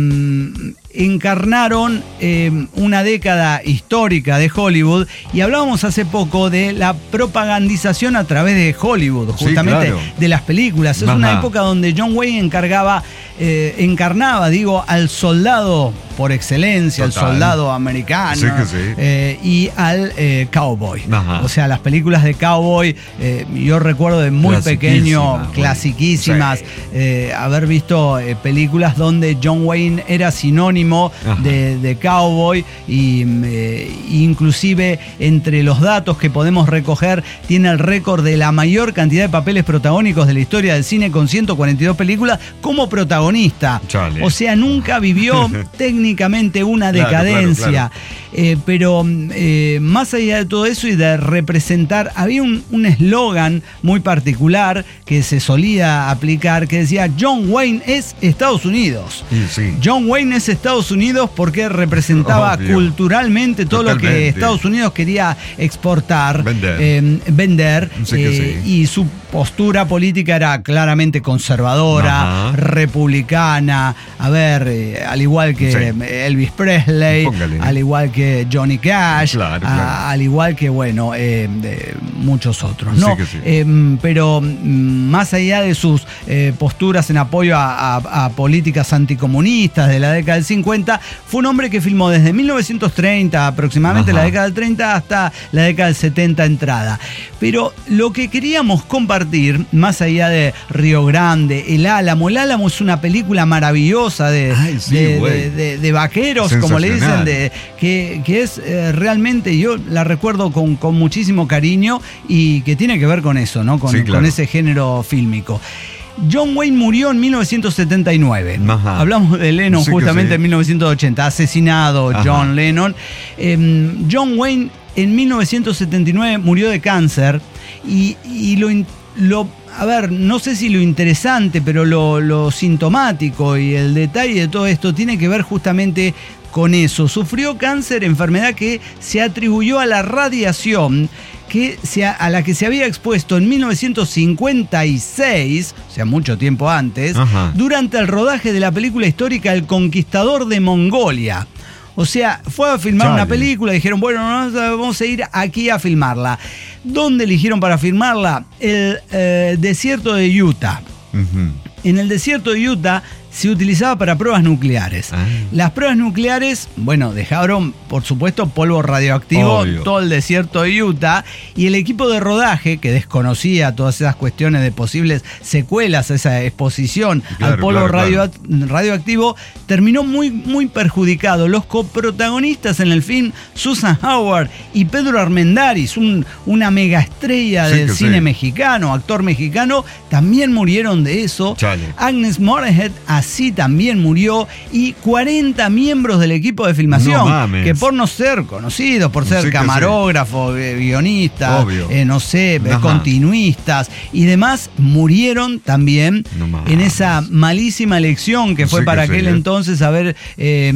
encarnaron eh, una década histórica de Hollywood, y hablábamos hace poco de la propagandización a través de Hollywood, Sí, justamente claro. de las películas. Es Ajá. una época donde John Wayne encargaba, eh, encarnaba, digo, al soldado por excelencia, Total. al soldado americano, Sí que sí. eh, y al eh, cowboy. Ajá. O sea, las películas de cowboy, eh, yo recuerdo de muy pequeño, Clasiquísimas, clasiquísimas, sí. eh, haber visto eh, películas donde John Wayne era sinónimo de, de cowboy, y eh, inclusive entre los datos que podemos recoger, tiene el récord de la mayor cantidad de papeles protagónicos de la historia del cine, con ciento cuarenta y dos películas como protagonista. Chale. O sea, nunca vivió técnicamente una Claro, decadencia. claro, Eh, pero eh, más allá de todo eso y de representar, había un un eslogan muy particular que se solía aplicar, que decía: John Wayne es Estados Unidos. Y sí. John Wayne es Estados Unidos porque representaba Obvio. culturalmente todo lo que Totalmente. Estados Unidos quería exportar, Vender. eh, vender Sí que eh, sí. y su postura política era claramente conservadora, Ajá. republicana, a ver, eh, al igual que Sí. Elvis Presley, Póngale. al igual que Johnny Cash, Claro, a- claro. al igual que, bueno, eh, de muchos otros, ¿no? Sí que sí. Eh, pero mm, más allá de sus eh, posturas en apoyo a, a- a políticas anticomunistas de la década del cincuenta, fue un hombre que filmó desde mil novecientos treinta, aproximadamente Ajá. la década del treinta, hasta la década del setenta entrada. Pero lo que queríamos compartir, más allá de Río Grande, El Álamo, El Álamo es una película maravillosa de, Ay, sí, de- güey. de- de- de vaqueros, como le dicen, Sensacional. de, que, que es eh, realmente, yo la recuerdo con, con muchísimo cariño, y que tiene que ver con eso, ¿no? Con, Sí, claro. con ese género fílmico. John Wayne murió en mil novecientos setenta y nueve. Ajá. Hablamos de Lennon Sí que justamente sí. en mil novecientos ochenta, asesinado Ajá. John Lennon. Eh, John Wayne en mil novecientos setenta y nueve murió de cáncer, y, y lo, in- lo, a ver, no sé si lo interesante, pero lo, lo sintomático y el detalle de todo esto tiene que ver justamente con eso. Sufrió cáncer, enfermedad que se atribuyó a la radiación que se a, a la que se había expuesto en mil novecientos cincuenta y seis, o sea, mucho tiempo antes, Ajá. durante el rodaje de la película histórica El Conquistador de Mongolia. O sea, fue a filmar Chale. una película, dijeron, bueno, no, vamos a ir aquí a filmarla. ¿Dónde eligieron para filmarla? El eh, desierto de Utah. Ujú. En el desierto de Utah se utilizaba para pruebas nucleares. Ah. Las pruebas nucleares, bueno, dejaron, por supuesto, polvo radioactivo Obvio. todo el desierto de Utah, y el equipo de rodaje, que desconocía todas esas cuestiones de posibles secuelas a esa exposición Claro, al polvo claro, radio- claro. radioactivo, terminó muy, muy perjudicado. Los coprotagonistas en el film, Susan Howard y Pedro Armendáriz, un, una mega estrella Sí del que cine sí. mexicano, actor mexicano, también murieron de eso. Chale. Agnes Moorehead así también murió, y cuarenta miembros del equipo de filmación, No mames. que por no ser conocidos, por ser Sí que camarógrafos, eh, guionistas, Obvio. eh, no sé, eh, Ajá. continuistas y demás, murieron también No mames. en esa malísima elección que fue Sí que para sí, aquel eh. entonces haber eh,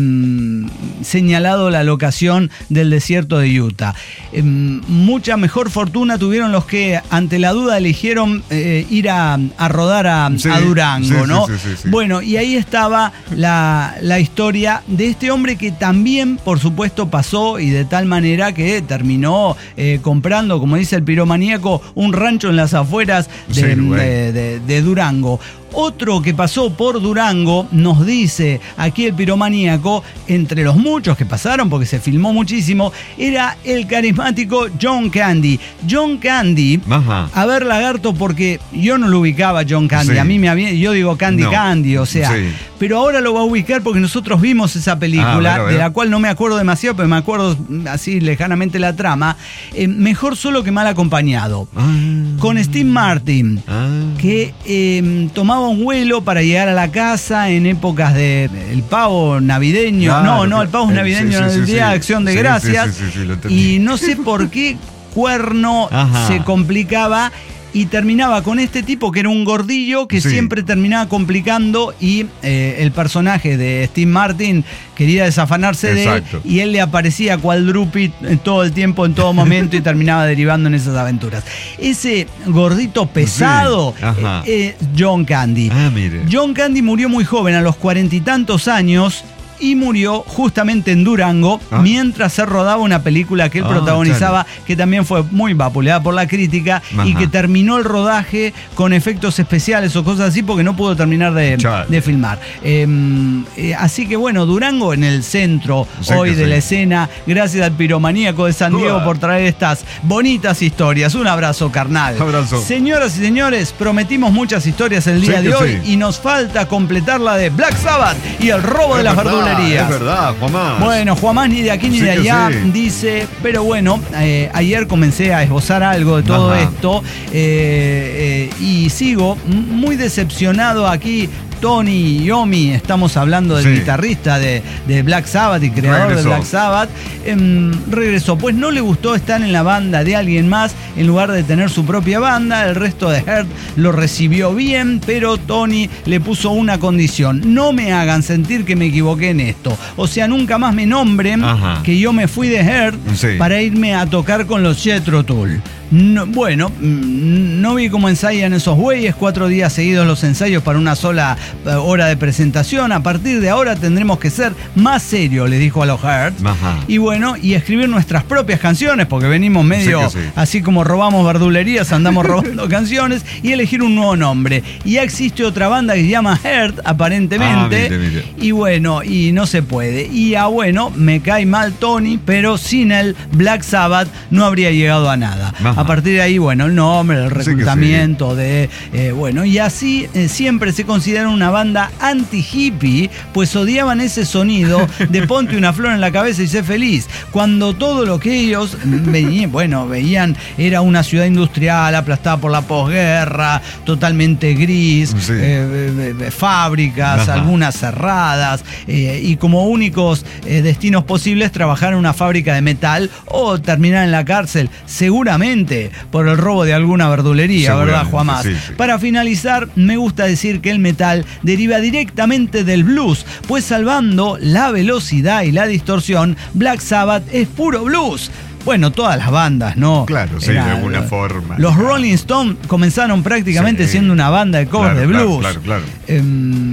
señalado la locación del desierto de Utah. Eh, mucha mejor fortuna tuvieron los que ante la duda eligieron eh, ir a, a rodar a, Sí, a Durango, sí, sí, ¿no? sí, sí, sí. Bueno, y ahí estaba la, la historia de este hombre que también, por supuesto, pasó, y de tal manera que terminó eh, comprando, como dice el piromaníaco, un rancho en las afueras de, Sí, güey. de- de- de Durango. Otro que pasó por Durango, nos dice aquí el piromaníaco, entre los muchos que pasaron, porque se filmó muchísimo, era el carismático John Candy. John Candy, Ajá. a ver, Lagarto, porque yo no lo ubicaba John Candy, Sí. a mí me había, yo digo Candy No. Candy, o sea, Sí. pero ahora lo va a ubicar porque nosotros vimos esa película, ah, bueno, bueno. de la cual no me acuerdo demasiado, pero me acuerdo así lejanamente la trama. Eh, Mejor solo que mal acompañado. Ah. Con Steve Martin, ah. que eh, tomaba un vuelo para llegar a la casa en épocas de el pavo navideño. Claro, no, no, el pavo es navideño, sí, sí, el sí, Día sí. de Acción de sí, Gracias. Sí, sí, sí, sí, y no sé por qué Cuerno Ajá. se complicaba y terminaba con este tipo que era un gordillo que sí. siempre terminaba complicando y eh, el personaje de Steve Martin quería desafanarse Exacto. de él y él le aparecía cual Drupi todo el tiempo, en todo momento y terminaba derivando en esas aventuras. Ese gordito pesado, sí. eh, eh, John Candy. Ah, mire. John Candy murió muy joven, a los cuarenta y tantos años, y murió justamente en Durango ¿Ah? mientras se rodaba una película que él ah, protagonizaba, chale. que también fue muy vapuleada por la crítica Ajá. y que terminó el rodaje con efectos especiales o cosas así porque no pudo terminar de, de filmar. Eh, eh, así que bueno, Durango en el centro sí hoy de sí. la escena, gracias al piromaníaco de San Diego uh. por traer estas bonitas historias. Un abrazo, carnal. Abrazo. Señoras y señores, prometimos muchas historias el día sí de hoy sí. y nos falta completar la de Black Sabbath y el robo es de las verdulerías. Es verdad, Juanmás. Bueno, Juanmás ni de aquí ni sí de allá sí. dice, pero bueno, eh, ayer comencé a esbozar algo de todo Ajá. esto eh, eh, y sigo muy decepcionado aquí. Tony Iommi, estamos hablando del sí. guitarrista de, de Black Sabbath y creador regresó. de Black Sabbath, eh, regresó. Pues no le gustó estar en la banda de alguien más en lugar de tener su propia banda. El resto de Heart lo recibió bien, pero Tony le puso una condición: no me hagan sentir que me equivoqué en esto. O sea, nunca más me nombren Ajá. que yo me fui de Heart sí. para irme a tocar con los Jethro Tull. No, bueno, no vi cómo ensayan esos güeyes, cuatro días seguidos los ensayos para una sola hora de presentación. A partir de ahora tendremos que ser más serios, les dijo a los Hearts. Ajá. Y bueno, y escribir nuestras propias canciones, porque venimos medio sí sí. así como robamos verdulerías, andamos robando canciones, y elegir un nuevo nombre. Y ya existe otra banda que se llama Heart, aparentemente. Ah, mire, mire. Y bueno, y no se puede. Y ah, bueno, me cae mal Tony, pero sin el Black Sabbath no habría llegado a nada. Ajá. A partir de ahí, bueno, el nombre, el reclutamiento sí sí. de... Eh, bueno, y así eh, siempre se considera una banda anti-hippie, pues odiaban ese sonido de ponte una flor en la cabeza y sé feliz, cuando todo lo que ellos veían, bueno, veían era una ciudad industrial aplastada por la posguerra, totalmente gris, sí. eh, eh, fábricas, Ajá. algunas cerradas, eh, y como únicos eh, destinos posibles trabajar en una fábrica de metal o terminar en la cárcel, seguramente por el robo de alguna verdulería, ¿verdad, Juanmás? Sí, sí. Para finalizar, me gusta decir que el metal deriva directamente del blues, pues salvando la velocidad y la distorsión, Black Sabbath es puro blues. Bueno, todas las bandas, ¿no? Claro, sí, Era, de alguna forma. Los Rolling Stones comenzaron prácticamente sí. siendo una banda de covers claro, de blues. Claro, claro, claro. Eh,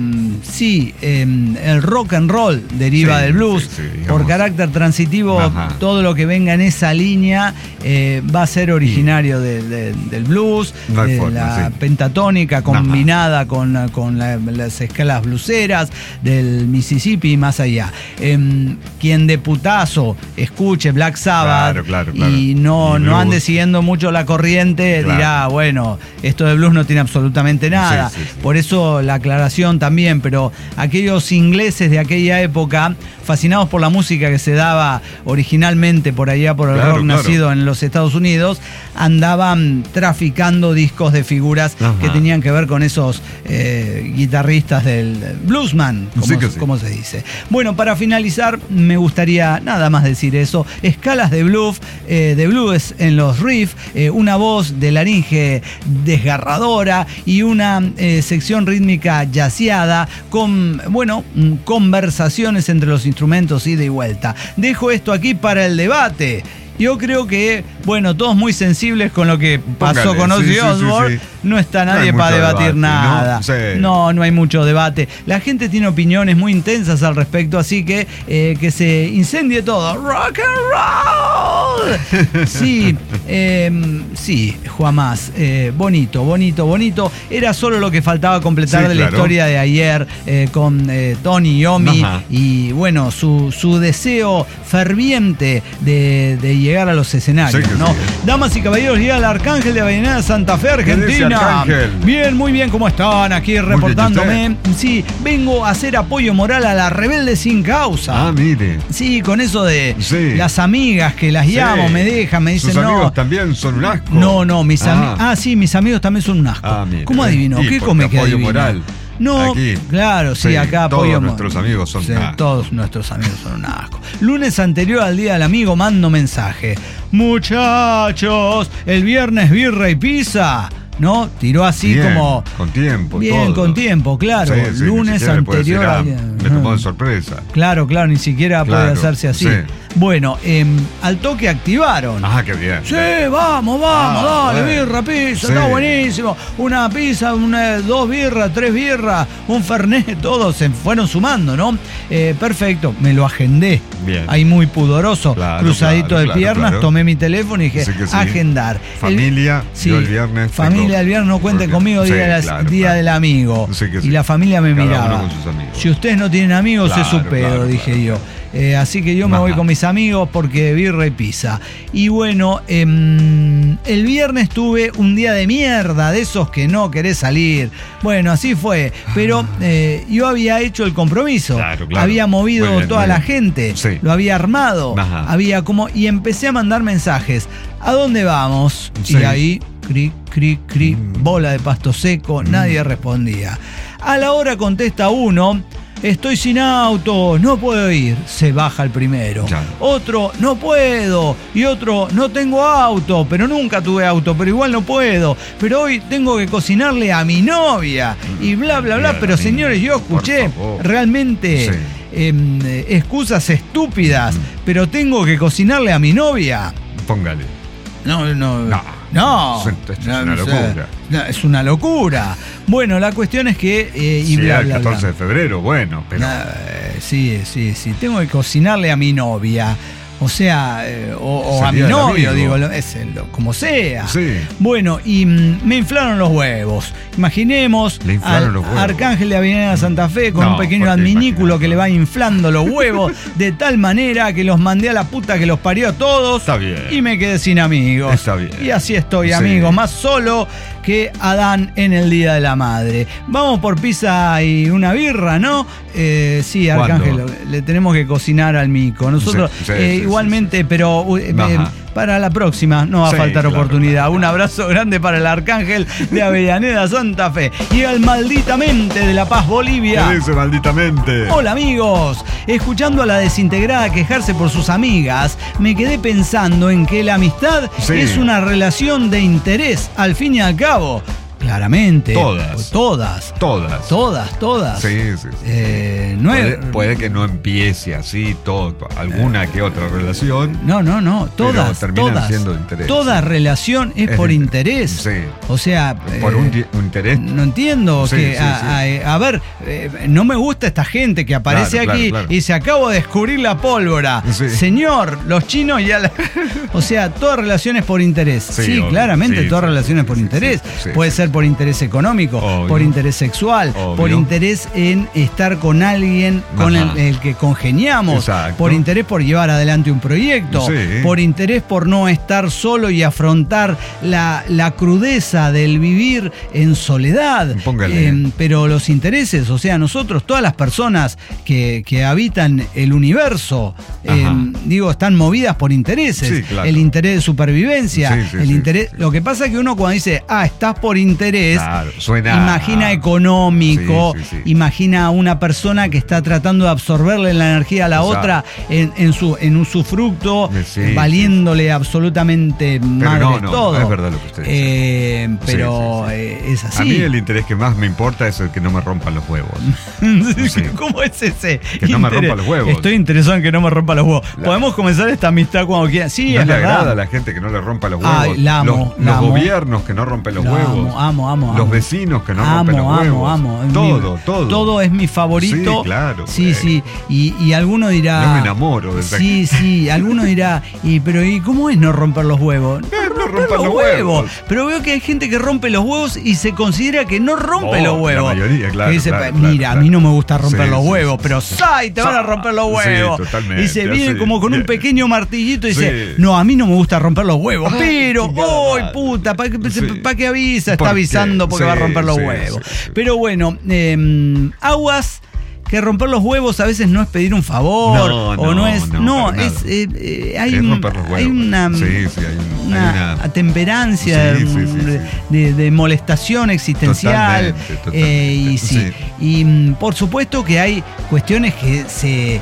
sí, eh, el rock and roll deriva sí, del blues. Sí, sí, por carácter transitivo, Ajá. todo lo que venga en esa línea eh, va a ser originario sí. de, de, del blues, no de forma, la sí. pentatónica combinada Ajá. con, con la, las escalas blueseras del Mississippi y más allá. Eh, quien de putazo escuche Black Sabbath, Claro, claro, claro. y no, y no ande siguiendo mucho la corriente, claro. dirá, bueno, esto de blues no tiene absolutamente nada. Sí, sí, sí. Por eso la aclaración también, pero aquellos ingleses de aquella época, fascinados por la música que se daba originalmente por allá, por el claro, rock claro. nacido en los Estados Unidos, andaban traficando discos de figuras Ajá. que tenían que ver con esos eh, guitarristas del bluesman, como, sí sí. como se dice. Bueno, para finalizar, me gustaría nada más decir eso. Escalas de blues, eh, de blues en los riffs, eh, una voz de laringe desgarradora y una eh, sección rítmica jazzeada con, bueno, conversaciones entre los instrumentos ida y vuelta. Dejo esto aquí para el debate. Yo creo que, bueno, todos muy sensibles con lo que pasó Póngale, con Ozzy sí, Osbourne. Sí, sí, sí. No está nadie no para debatir debate, nada. ¿No? Sí. no, no hay mucho debate. La gente tiene opiniones muy intensas al respecto, así que eh, que se incendie todo. ¡Rock and roll! Sí, Eh, sí, Juamás, eh, bonito, bonito, bonito. Era solo lo que faltaba completar Sí, de claro. la historia de ayer eh, con eh, Tony Iommi. Ajá. Y bueno, su, su deseo ferviente de, de llegar a los escenarios, Sí que ¿no? sí. Damas y caballeros, llega el Arcángel de Avellaneda Santa Fe, ¿Qué dice Argentina. Arcángel? Bien, muy bien, ¿cómo están? Aquí bien, ¿y reportándome. Sí, vengo a hacer apoyo moral a la rebelde sin causa. Ah, mire. Sí, con eso de Sí. las amigas que las llamo, Sí. me dejan, me dicen Sus no. amigos también son un asco. No, no, mis amigos. Ah. Ah, sí, mis amigos también son un asco. Ah, mire. ¿Cómo adivino? Y ¿Qué porque come que apoyo adivino? moral. No, Aquí. claro, sí, Sí, acá todos apoyo nuestros moral. amigos son Sí, un asco. todos nuestros amigos son un asco. Lunes anterior al Día del Amigo mando mensaje. Muchachos, el viernes birra y pizza. ¿No? Tiró así Bien, como. con tiempo, Bien, todo. con tiempo, claro. Sí, sí, ni Lunes siquiera le puede anterior decir, al ah, día. me tomó de sorpresa. Claro, claro, ni siquiera Claro, puede hacerse así. sí. Bueno, eh, al toque activaron. Ah, qué bien. Sí, vamos, vamos, Ah, dale, bueno. birra, pizza, Sí. está buenísimo. Una pizza, una, dos birras, tres birras, un fernet, todos se fueron sumando, ¿no? Eh, perfecto, me lo agendé. Bien. Ahí muy pudoroso, Claro, cruzadito claro, de claro, piernas, claro. tomé mi teléfono y dije, Sí que sí. agendar. Familia, sí, yo el viernes Familia tengo- el viernes, no cuenten porque- conmigo, sí, día, de la- claro, día claro. del amigo. Sí que sí. Y la familia me Cada uno miraba. con sus amigos. Si ustedes no tienen amigos, Claro, es su pedo, claro, dije claro, yo. claro. Eh, así que yo me Ajá. voy con mis amigos porque birra y pizza. Y bueno, em, el viernes tuve un día de mierda, de esos que no querés salir. Bueno, así fue. Pero eh, yo había hecho el compromiso. Claro, claro. Había movido Muy bien, toda muy la bien. gente. Sí. Lo había armado. Ajá. Había como. Y empecé a mandar mensajes. ¿A dónde vamos? Sí. Y ahí, cric, cric, cric, Mm. bola de pasto seco, nadie respondía. A la hora contesta uno. Estoy sin auto, no puedo ir. Se baja el primero. Ya. Otro, no puedo. Y otro, no tengo auto, pero nunca tuve auto, pero igual no puedo. Pero hoy tengo que cocinarle a mi novia. Y bla, bla, bla. Bien, Pero amigo, señores, yo por escuché favor. realmente Sí. em, eh, excusas estúpidas. Pero tengo que cocinarle a mi novia. Póngale. No, no. No. No. Esto es No, una o sea, locura. no, es una locura. Bueno, la cuestión es que. eh, y Sí, bla, el bla, bla. catorce de febrero, bueno, pero. Eh, sí, sí, sí. Tengo que cocinarle a mi novia. O sea, eh, o, o Es el a mi día del novio, amigo. digo, lo- es el- lo- como sea. Sí. Bueno, y mm, me inflaron los huevos. Imaginemos Le inflaron al los huevos. Arcángel de Avenida Santa Fe con No, un pequeño ¿por qué adminículo imaginás? que le va inflando los huevos de tal manera que los mandé a la puta que los parió a todos. Está bien. Y me quedé sin amigos. Está bien. Y así estoy, Sí. amigos. Más solo que Adán en el Día de la Madre. Vamos por pizza y una birra, ¿no? Eh, sí, ¿Cuándo? Arcángel, le tenemos que cocinar al mico. Nosotros, Sí, sí, eh, sí, igualmente, sí, sí. pero eh, Ajá. eh, para la próxima no va a Sí, faltar claro, oportunidad. claro, Un claro. abrazo grande para el Arcángel de Avellaneda Santa Fe. Y el Malditamente de La Paz, Bolivia. ¿Qué dice malditamente? Hola amigos, escuchando a la desintegrada quejarse por sus amigas, me quedé pensando en que la amistad Sí. es una relación de interés, al fin y al cabo. Claramente. Todas. Todas. Todas. Todas, todas. Sí, sí, sí. Eh, no puede, es- puede que no empiece así, todo, alguna que otra relación. No, no, no, todas, terminan todas. siendo interés, Toda sí. relación es, Es por de- interés. sí. O sea, Por eh, un, ti- un interés. no entiendo Sí, que sí, a, sí. a- eh, a ver, eh, no me gusta esta gente que aparece Claro, claro, aquí claro. y dice acabo de descubrir la pólvora. Sí. Señor, los chinos ya la... O sea, toda relación es por interés. Sí, Sí, obvio. claramente, Sí, toda sí, relación sí, es por sí, interés. sí, sí, Puede sí. ser por interés económico, Obvio. por interés sexual, Obvio. por interés en estar con alguien con el, Ajá. el que congeniamos, Exacto. por interés por llevar adelante un proyecto, Sí. por interés por no estar solo y afrontar la, la crudeza del vivir en soledad. Póngale. Eh, pero los intereses, o sea, nosotros, todas las personas que, que habitan el universo, eh, Ajá. digo, están movidas por intereses. Sí, claro. El interés de supervivencia, Sí, sí, el sí, interés. sí. Lo que pasa es que uno cuando dice, ah, estás por interés, Claro, suena. imagina económico, Sí, sí, sí. imagina a una persona que está tratando de absorberle la energía a la Exacto. otra en, en su, en un usufructo, Sí, sí, valiéndole absolutamente madres no, no, todo. es verdad lo que usted dice. Eh, pero Sí, sí, sí. eh, es así. A mí el interés que más me importa es el que no me rompan los huevos. Sí. ¿Cómo es ese? Que no me interés? rompa los huevos. Estoy interesado en que no me rompa los huevos. La- Podemos comenzar esta amistad cuando quieran. Sí, ¿No es le verdad. agrada a la gente que no le rompa los huevos? Ay, la amo, los la los amo. gobiernos que no rompen los La huevos. amo, amo, amo. Los amo. vecinos que no amo, rompen los huevos. Amo, amo. Todo, mi, todo. Todo es mi favorito. Sí, claro. Sí, eh. sí. Y, y alguno dirá... Yo me enamoro del Sí, sí. Alguno dirá, y, pero ¿y cómo es no romper los huevos? Eh, no romper los huevos. Pero veo que hay gente que rompe los huevos y se considera que no rompe Oh, los huevos. la mayoría, claro, Que dice, claro, mira, claro, a mí no me gusta romper sí, los sí, huevos, sí, pero sí. ¡sai! Te van a romper los huevos. Sí, totalmente, Y se viene sí. como con un pequeño martillito y dice, Sí. no, a mí no me gusta romper los huevos, Ay, pero, chingada ¡ay, madre! puta! ¿Para qué, Sí. pa' qué avisa? Está ¿Por qué? avisando porque Sí, va a romper los sí, huevos. sí, sí. Pero bueno, eh, aguas... Que romper los huevos a veces no es pedir un favor, No, o no no, es. no, No, para es. nada. eh, eh, hay, Es un- romper los hay huevos. una. Sí, sí, hay un- una, hay una- atemperancia Sí, sí, sí, de, sí. de- de molestación existencial. Totalmente, totalmente. eh, y sí. Sí. Y mm, por supuesto que hay cuestiones que se.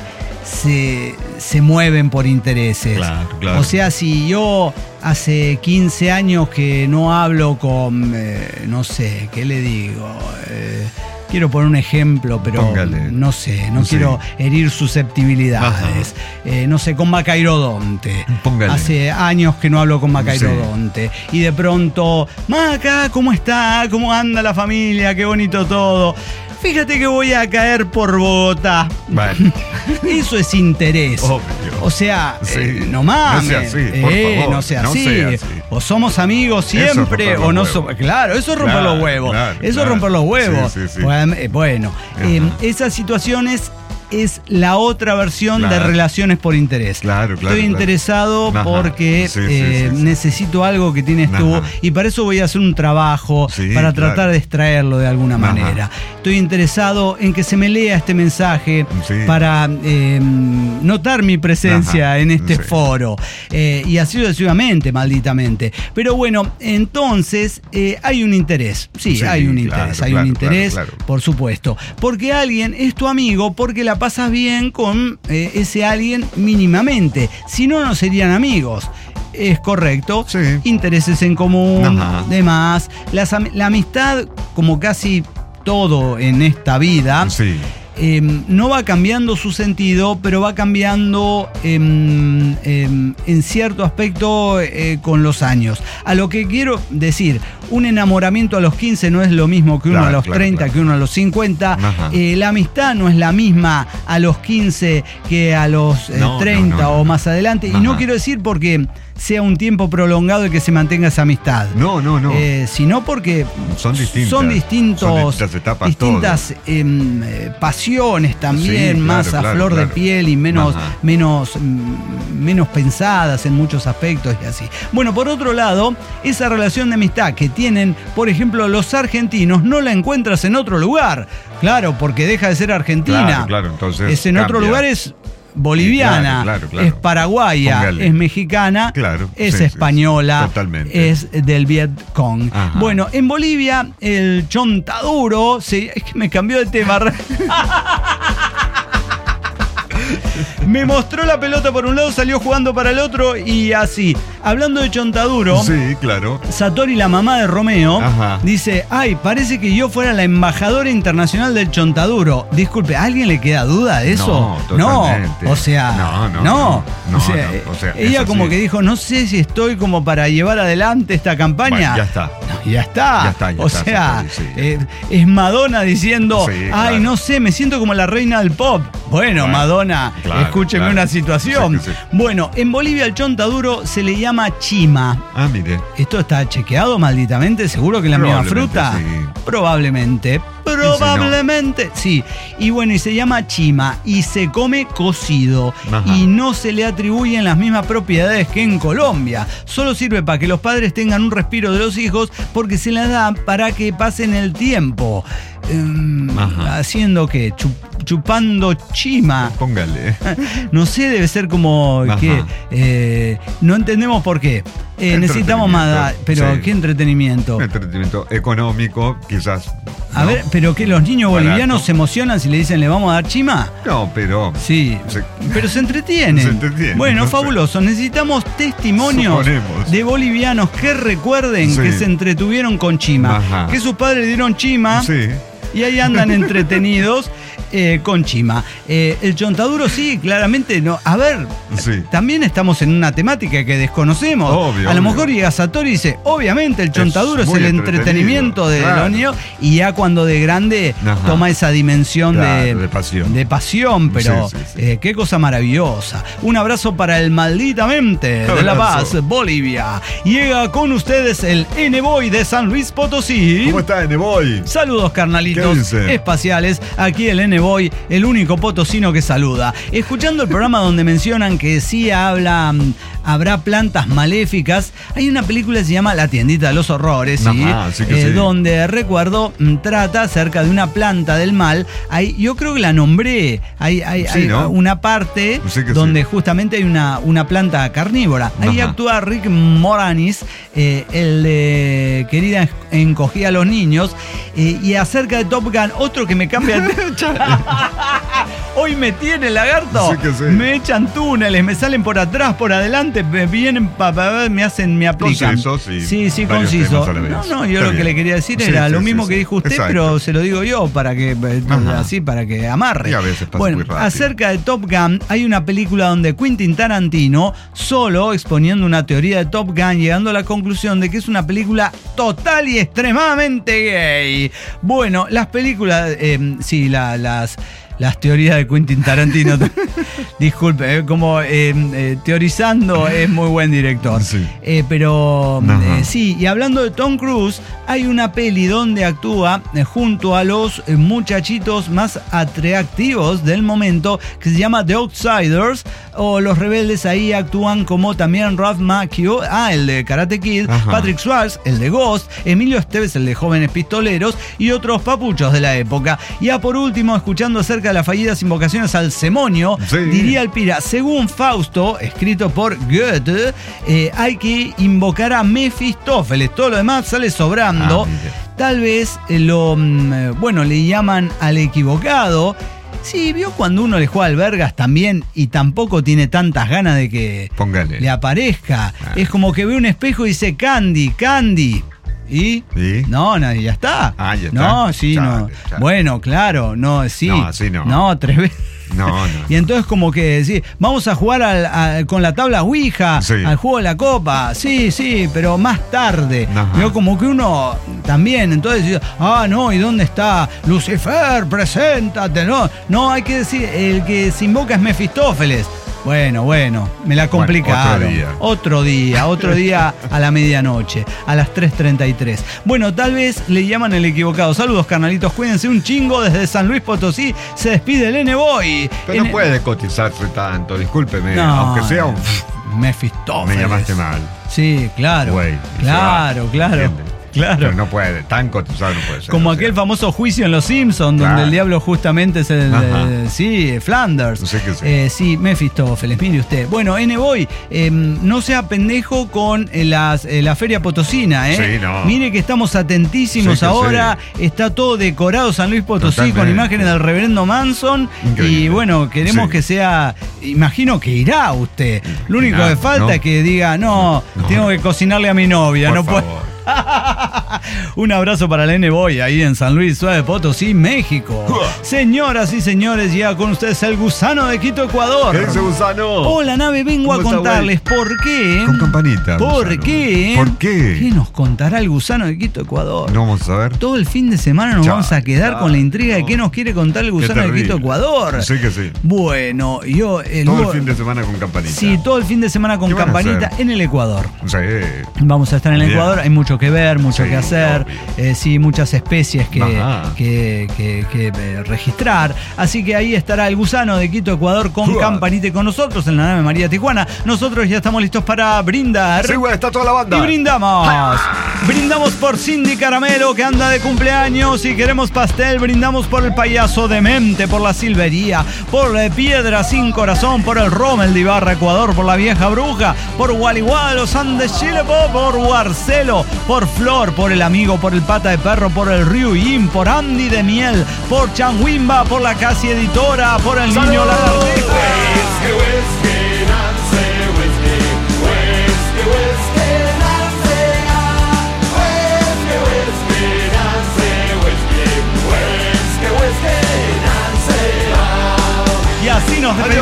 Se, se mueven por intereses. Claro, claro. O sea, si yo hace quince años que no hablo con, eh, no sé, ¿qué le digo? Eh, quiero poner un ejemplo, pero Póngale. no sé, no Sí. quiero herir susceptibilidades. Eh, no sé, con Macairodonte. Póngale. Hace años que no hablo con Macairodonte. Y de pronto, Maca, ¿cómo está? ¿Cómo anda la familia? Qué bonito todo. Fíjate que voy a caer por Bogotá. Bueno. Eso es interés. Obvio. O sea, Sí. eh, no mames. No sea así, por Eh, favor, no sea no así. sea así. O somos amigos Eso es siempre, romper o no los somos. huevos. Claro, eso es romper Claro, los huevos. claro, eso es claro. romper los huevos. Sí, sí, sí. Pues, eh, bueno, eh, Ajá. esas situaciones es la otra versión de Claro. relaciones por interés. Claro, claro, Estoy claro. interesado Ajá. porque Sí, sí, eh, sí, sí. necesito algo que tienes tú Ajá. y para eso voy a hacer un trabajo Sí, para tratar claro. de extraerlo de alguna Ajá. manera. Estoy interesado en que se me lea este mensaje Sí. para eh, notar mi presencia Ajá. en este Sí. foro eh, y así sucesivamente, malditamente. Pero bueno, entonces eh, hay un interés. Sí, Sí, hay un claro, interés, hay claro, un interés, claro, claro. por supuesto. Porque alguien es tu amigo porque la pasas bien con eh, ese alguien mínimamente. Si no, no serían amigos. Es correcto. Sí. Intereses en común, Ajá. demás. Las am- la amistad, como casi todo en esta vida, Sí. eh, no va cambiando su sentido, pero va cambiando em, em, en cierto aspecto eh, con los años. A lo que quiero decir, un enamoramiento a los quince no es lo mismo que uno Claro, a los claro, treinta, claro. que uno a los cincuenta. Ajá. Eh, la amistad no es la misma a los quince que a los eh, No, no, treinta no, o no. más adelante. Y Ajá. no quiero decir porque sea un tiempo prolongado y que se mantenga esa amistad. No, no, no. Eh, sino porque Son distintas. son distintos, Son distintas etapas, distintas em, eh, pasiones también, Sí, más claro, a claro, flor de claro. piel y menos, Ajá. menos, mm, menos pensadas en muchos aspectos y así. Bueno, por otro lado, esa relación de amistad que tienen, por ejemplo, los argentinos, no la encuentras en otro lugar. Claro, porque deja de ser Argentina. Claro, claro, entonces es en otro cambia. lugar es boliviana, Claro, claro, claro. es paraguaya, Póngale. es mexicana, Claro, es sí, sí, española, sí, totalmente. es del Vietcong. Ajá. Bueno, en Bolivia el chontaduro, sí, es que me cambió de tema. Me mostró la pelota por un lado, salió jugando para el otro y así. Hablando de chontaduro, Sí, claro. Satori, la mamá de Romeo, Ajá. dice, ay, parece que yo fuera la embajadora internacional del chontaduro. Disculpe, ¿a alguien le queda duda de eso? No, totalmente. o sea, No, no, no. no, o, sea, no, o sea, ella es como así. que dijo, no sé si estoy como para llevar adelante esta campaña. Bueno, ya está. No, ya está. Ya está, ya o está, sea, Satori, sí. eh, es Madonna diciendo, Sí, ay, claro. no sé, me siento como la reina del pop. Bueno, Bueno, Madonna, claro, escúcheme claro. una situación. Sí, sí, sí. Bueno, en Bolivia el chontaduro se le llama chima. Ah, mire. ¿Esto está chequeado malditamente? ¿Seguro que es la misma Probablemente, fruta? sí. Probablemente. Probablemente. Sí. Y bueno, y se llama chima y se come cocido. Ajá. Y no se le atribuyen las mismas propiedades que en Colombia. Solo sirve para que los padres tengan un respiro de los hijos porque se la da para que pasen el tiempo. Em, Ajá. ¿Haciendo qué? Chup- chupando chima. Póngale. No sé, debe ser como Ajá. que eh, no entendemos por qué. Eh, necesitamos más, da- pero Sí. qué entretenimiento. Un entretenimiento económico, quizás. A ¿no? ver, pero que los niños Barato. bolivianos se emocionan si le dicen le vamos a dar chima. No, pero. Sí, Se- pero se entretienen. Se entretienen, Bueno, no sé. fabuloso. Necesitamos testimonios Suponemos. de bolivianos que recuerden Sí. que se entretuvieron con chima, Ajá. que sus padres le dieron chima. Sí. Y ahí andan entretenidos. eh, con Chima. Eh, el Chontaduro sí, claramente no. A ver, Sí. también estamos en una temática que desconocemos. Obvio, a lo obvio. mejor llega Satori y dice, obviamente el Chontaduro es, muy el entretenido, entretenimiento de claro. los niños, y ya cuando de grande Ajá. toma esa dimensión Claro, de, de pasión. de pasión, pero Sí, sí, sí. eh, qué cosa maravillosa. Un abrazo para el Malditamente de La Abrazo. Paz, Bolivia. Llega con ustedes el N-Boy de San Luis Potosí. ¿Cómo está, Neboy? Saludos, carnalitos ¿Qué dice? espaciales. Aquí el N-Boy, el único potosino que saluda. Escuchando el programa donde mencionan que sí habla, mm, habrá plantas maléficas, hay una película que se llama La tiendita de los horrores, ¿sí? Ajá, sí que Eh, sí. donde recuerdo mm, trata acerca de una planta del mal. Hay, yo creo que la nombré. Hay, hay, Sí, hay ¿no? una parte Sí que donde sí. justamente hay una, una planta carnívora. Ahí Ajá. actúa Rick Moranis, eh, el de Querida encogía a los niños. Eh, y acerca de Top Gun, otro que me cambia el hoy me tiene el lagarto. Sí que sí. Me echan túneles, me salen por atrás, por adelante, me vienen, pa, pa, me hacen, me aplican. Conciso, sí. Sí, sí, Varios conciso. temas a la vez. No, no, yo Está lo que bien. le quería decir Sí, era sí, lo sí, mismo sí. que dijo usted, Exacto. pero se lo digo yo para que eh, Ajá. así para que amarre. Y a veces pasa bueno, muy rápido. acerca de Top Gun, hay una película donde Quentin Tarantino, solo exponiendo una teoría de Top Gun, llegando a la conclusión de que es una película total y extremadamente gay. Bueno, las películas, eh, sí, la- las... Las teorías de Quentin Tarantino. Disculpe, eh, como eh, eh, teorizando es muy buen director. Sí. Eh, pero Ajá. eh, sí, y hablando de Tom Cruise, hay una peli donde actúa eh, junto a los eh, muchachitos más atractivos del momento, que se llama The Outsiders, o Los Rebeldes. Ahí actúan como también Ralph Macchio, ah, el de Karate Kid, Ajá. Patrick Swayze, el de Ghost, Emilio Esteves, el de Jóvenes Pistoleros, y otros papuchos de la época. Ya por último, escuchando acerca de las fallidas invocaciones al semonio, Sí. diría el Pira, según Fausto, escrito por Goethe, eh, hay que invocar a Mefistófeles. Todo lo demás sale sobrando. Ah, mire. Tal vez eh, lo, mm, eh, bueno, le llaman al equivocado. Sí, vio cuando uno le juega al Vergas también y tampoco tiene tantas ganas de que Póngale. le aparezca. Ah. Es como que ve un espejo y dice Candy, Candy. ¿Y? ¿Y? No, no, ya está. Ah, ya está. No, sí, Chale, no. chale. Bueno, claro, no, sí. No, así no. No, tres veces. No, no. Y entonces como que sí, vamos a jugar al- a- con la tabla Ouija, Sí. al juego de la copa. Sí, sí, pero más tarde. Ajá. Yo como que uno también, entonces, ah, no, ¿y dónde está? Lucifer, preséntate, no. No, hay que decir, el que se invoca es Mefistófeles. Bueno, bueno, me la Bueno, complicaron. otro día. Otro día, otro día a la medianoche, a las tres treinta y tres. Bueno, tal vez le llaman el equivocado. Saludos, carnalitos, cuídense un chingo desde San Luis Potosí. Se despide el N-Boy. Pero N- no puede cotizarse tanto, discúlpeme. No, aunque sea un. Mefistófeles. Me llamaste mal. Sí, claro. Güey, y claro, se va, claro. ¿entiende? Claro. Pero no puede, tan cotizado no puede ser. Como o sea. aquel famoso juicio en Los Simpsons, donde Claro. el diablo justamente es el. Ajá. eh, sí, Flanders. Sí que sí. Eh, sí, Mefistófeles, mire usted. Bueno, N-Boy, eh, no sea pendejo con eh, las, eh, la Feria Potosina, ¿eh? Sí, no. Mire que estamos atentísimos Sí que ahora. Está todo decorado San Luis Potosí Totalmente. con imágenes del reverendo Manson. Increíble. Y bueno, queremos Sí. que sea. Imagino que irá usted. Lo único Irá, que falta ¿no? es que diga, no, No. tengo que cocinarle a mi novia, Por no puedo. favor. Un abrazo para el N-Boy ahí en San Luis, Suave Potosí, México. Señoras y señores, llega con ustedes el gusano de Quito, Ecuador. ¿Qué dice Gusano? Hola, nave, vengo a ¿Cómo está, contarles por qué. Con campanita. ¿Por Gusano. qué? ¿Por qué? ¿Qué nos contará el gusano de Quito, Ecuador? No vamos a ver. Todo el fin de semana nos Ya, vamos a quedar ya, con la intriga de no. qué nos quiere contar el Qué gusano de terrible. Quito, Ecuador. Sí que sí. Bueno, yo... eh, Todo luego- el fin de semana con campanita. Sí, todo el fin de semana con ¿Qué van a campanita hacer? en el Ecuador. Sí. Vamos a estar en el Bien. Ecuador, hay mucho que ver, mucho Sí, que hacer, obvio. eh, sí, muchas especies que, Ajá. que, que- que, eh, registrar. Así que ahí estará el gusano de Quito, Ecuador, con Uah. campanita y con nosotros en la nave María Tijuana. Nosotros ya estamos listos para brindar. Sí, güey, está toda la banda. Y brindamos. Brindamos por Cindy Caramelo, que anda de cumpleaños. Y queremos pastel. Brindamos por el payaso demente, por la silvería, por eh, Piedra Sin Corazón, por el Rommel de Ibarra, Ecuador, por la Vieja Bruja, por Gualigual, los Andes Chile, por, por Guarcelo, por Flor, por el Amigo, por el Pata de Perro, por el Ryuyin, por Andy de Miel, por Changuimba, por la Casi Editora, por el Niño Lagartijo.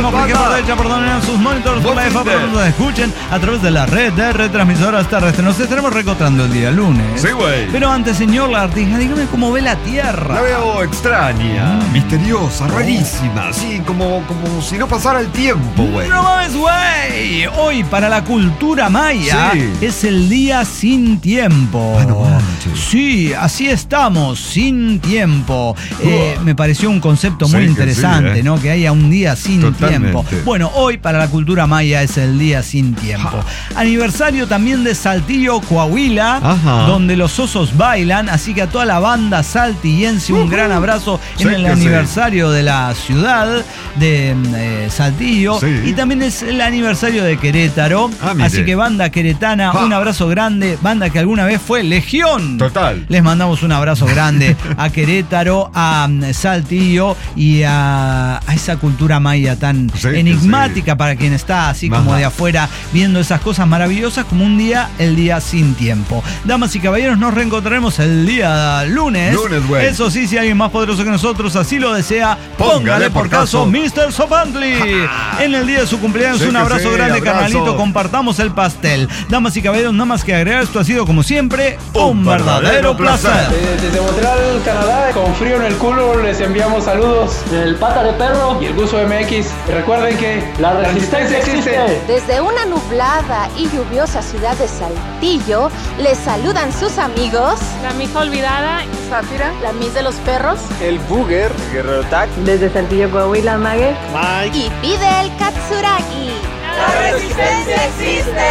tenemos por izquierda, por derecha, por donde en sus monitores, por la F, por donde nos escuchen, a través de la red de retransmisoras terrestres. Nos estaremos recotrando el día lunes. Sí, güey. Pero antes, señor Lagartija, dígame cómo ve la Tierra. La veo extraña, mm. misteriosa, rarísima, así como, como si no pasara el tiempo, güey. No mames, güey. Hoy, para la cultura maya, sí. es el día sin tiempo. Ah, no manches. Sí, así estamos, sin tiempo. Uh. Eh, me pareció un concepto muy sí, interesante, que sí, ¿eh? ¿no? Que haya un día sin Totalmente. tiempo. Bueno, hoy para la cultura maya es el día sin tiempo. Ja. Aniversario también de Saltillo, Coahuila, Ajá. donde los osos bailan. Así que a toda la banda saltillense un uh-huh. gran abrazo en sí, el aniversario sí. de la ciudad de eh, Saltillo. Sí. Y también es el aniversario de Querétaro. Ah, así que banda queretana, ja. un abrazo grande. Banda que alguna vez fue Legión. Total. Les mandamos un abrazo grande a Querétaro, a Saltillo y a, a esa cultura maya tan sí, enigmática sí. para quien está así Ajá. como de afuera viendo esas cosas maravillosas como un día, el día sin tiempo. Damas y caballeros, nos reencontraremos el día lunes. Lunes, güey. Eso sí, si alguien más poderoso que nosotros así lo desea, póngale, póngale por caso mister Sopantli. En el día de su cumpleaños, sí un abrazo sí, grande, abrazo. Carnalito. Compartamos el pastel. Damas y caballeros, nada más que agregar, esto ha sido como siempre un, un verdadero, verdadero placer. placer. Desde Montreal, Canadá, con frío en el culo, les enviamos saludos del Pata de Perro y el Guso M X. Recuerden que la resistencia existe. Desde una nublada y lluviosa ciudad de Saltillo, les saludan sus amigos la mija olvidada, Zafira, la Miss de los perros, el Booger, Guerrero Tac, desde Saltillo, Coahuila, Mage, Mike y Fidel Katsuragi. ¡La resistencia existe!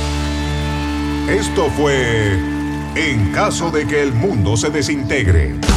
Esto fue En caso de que el mundo se desintegre.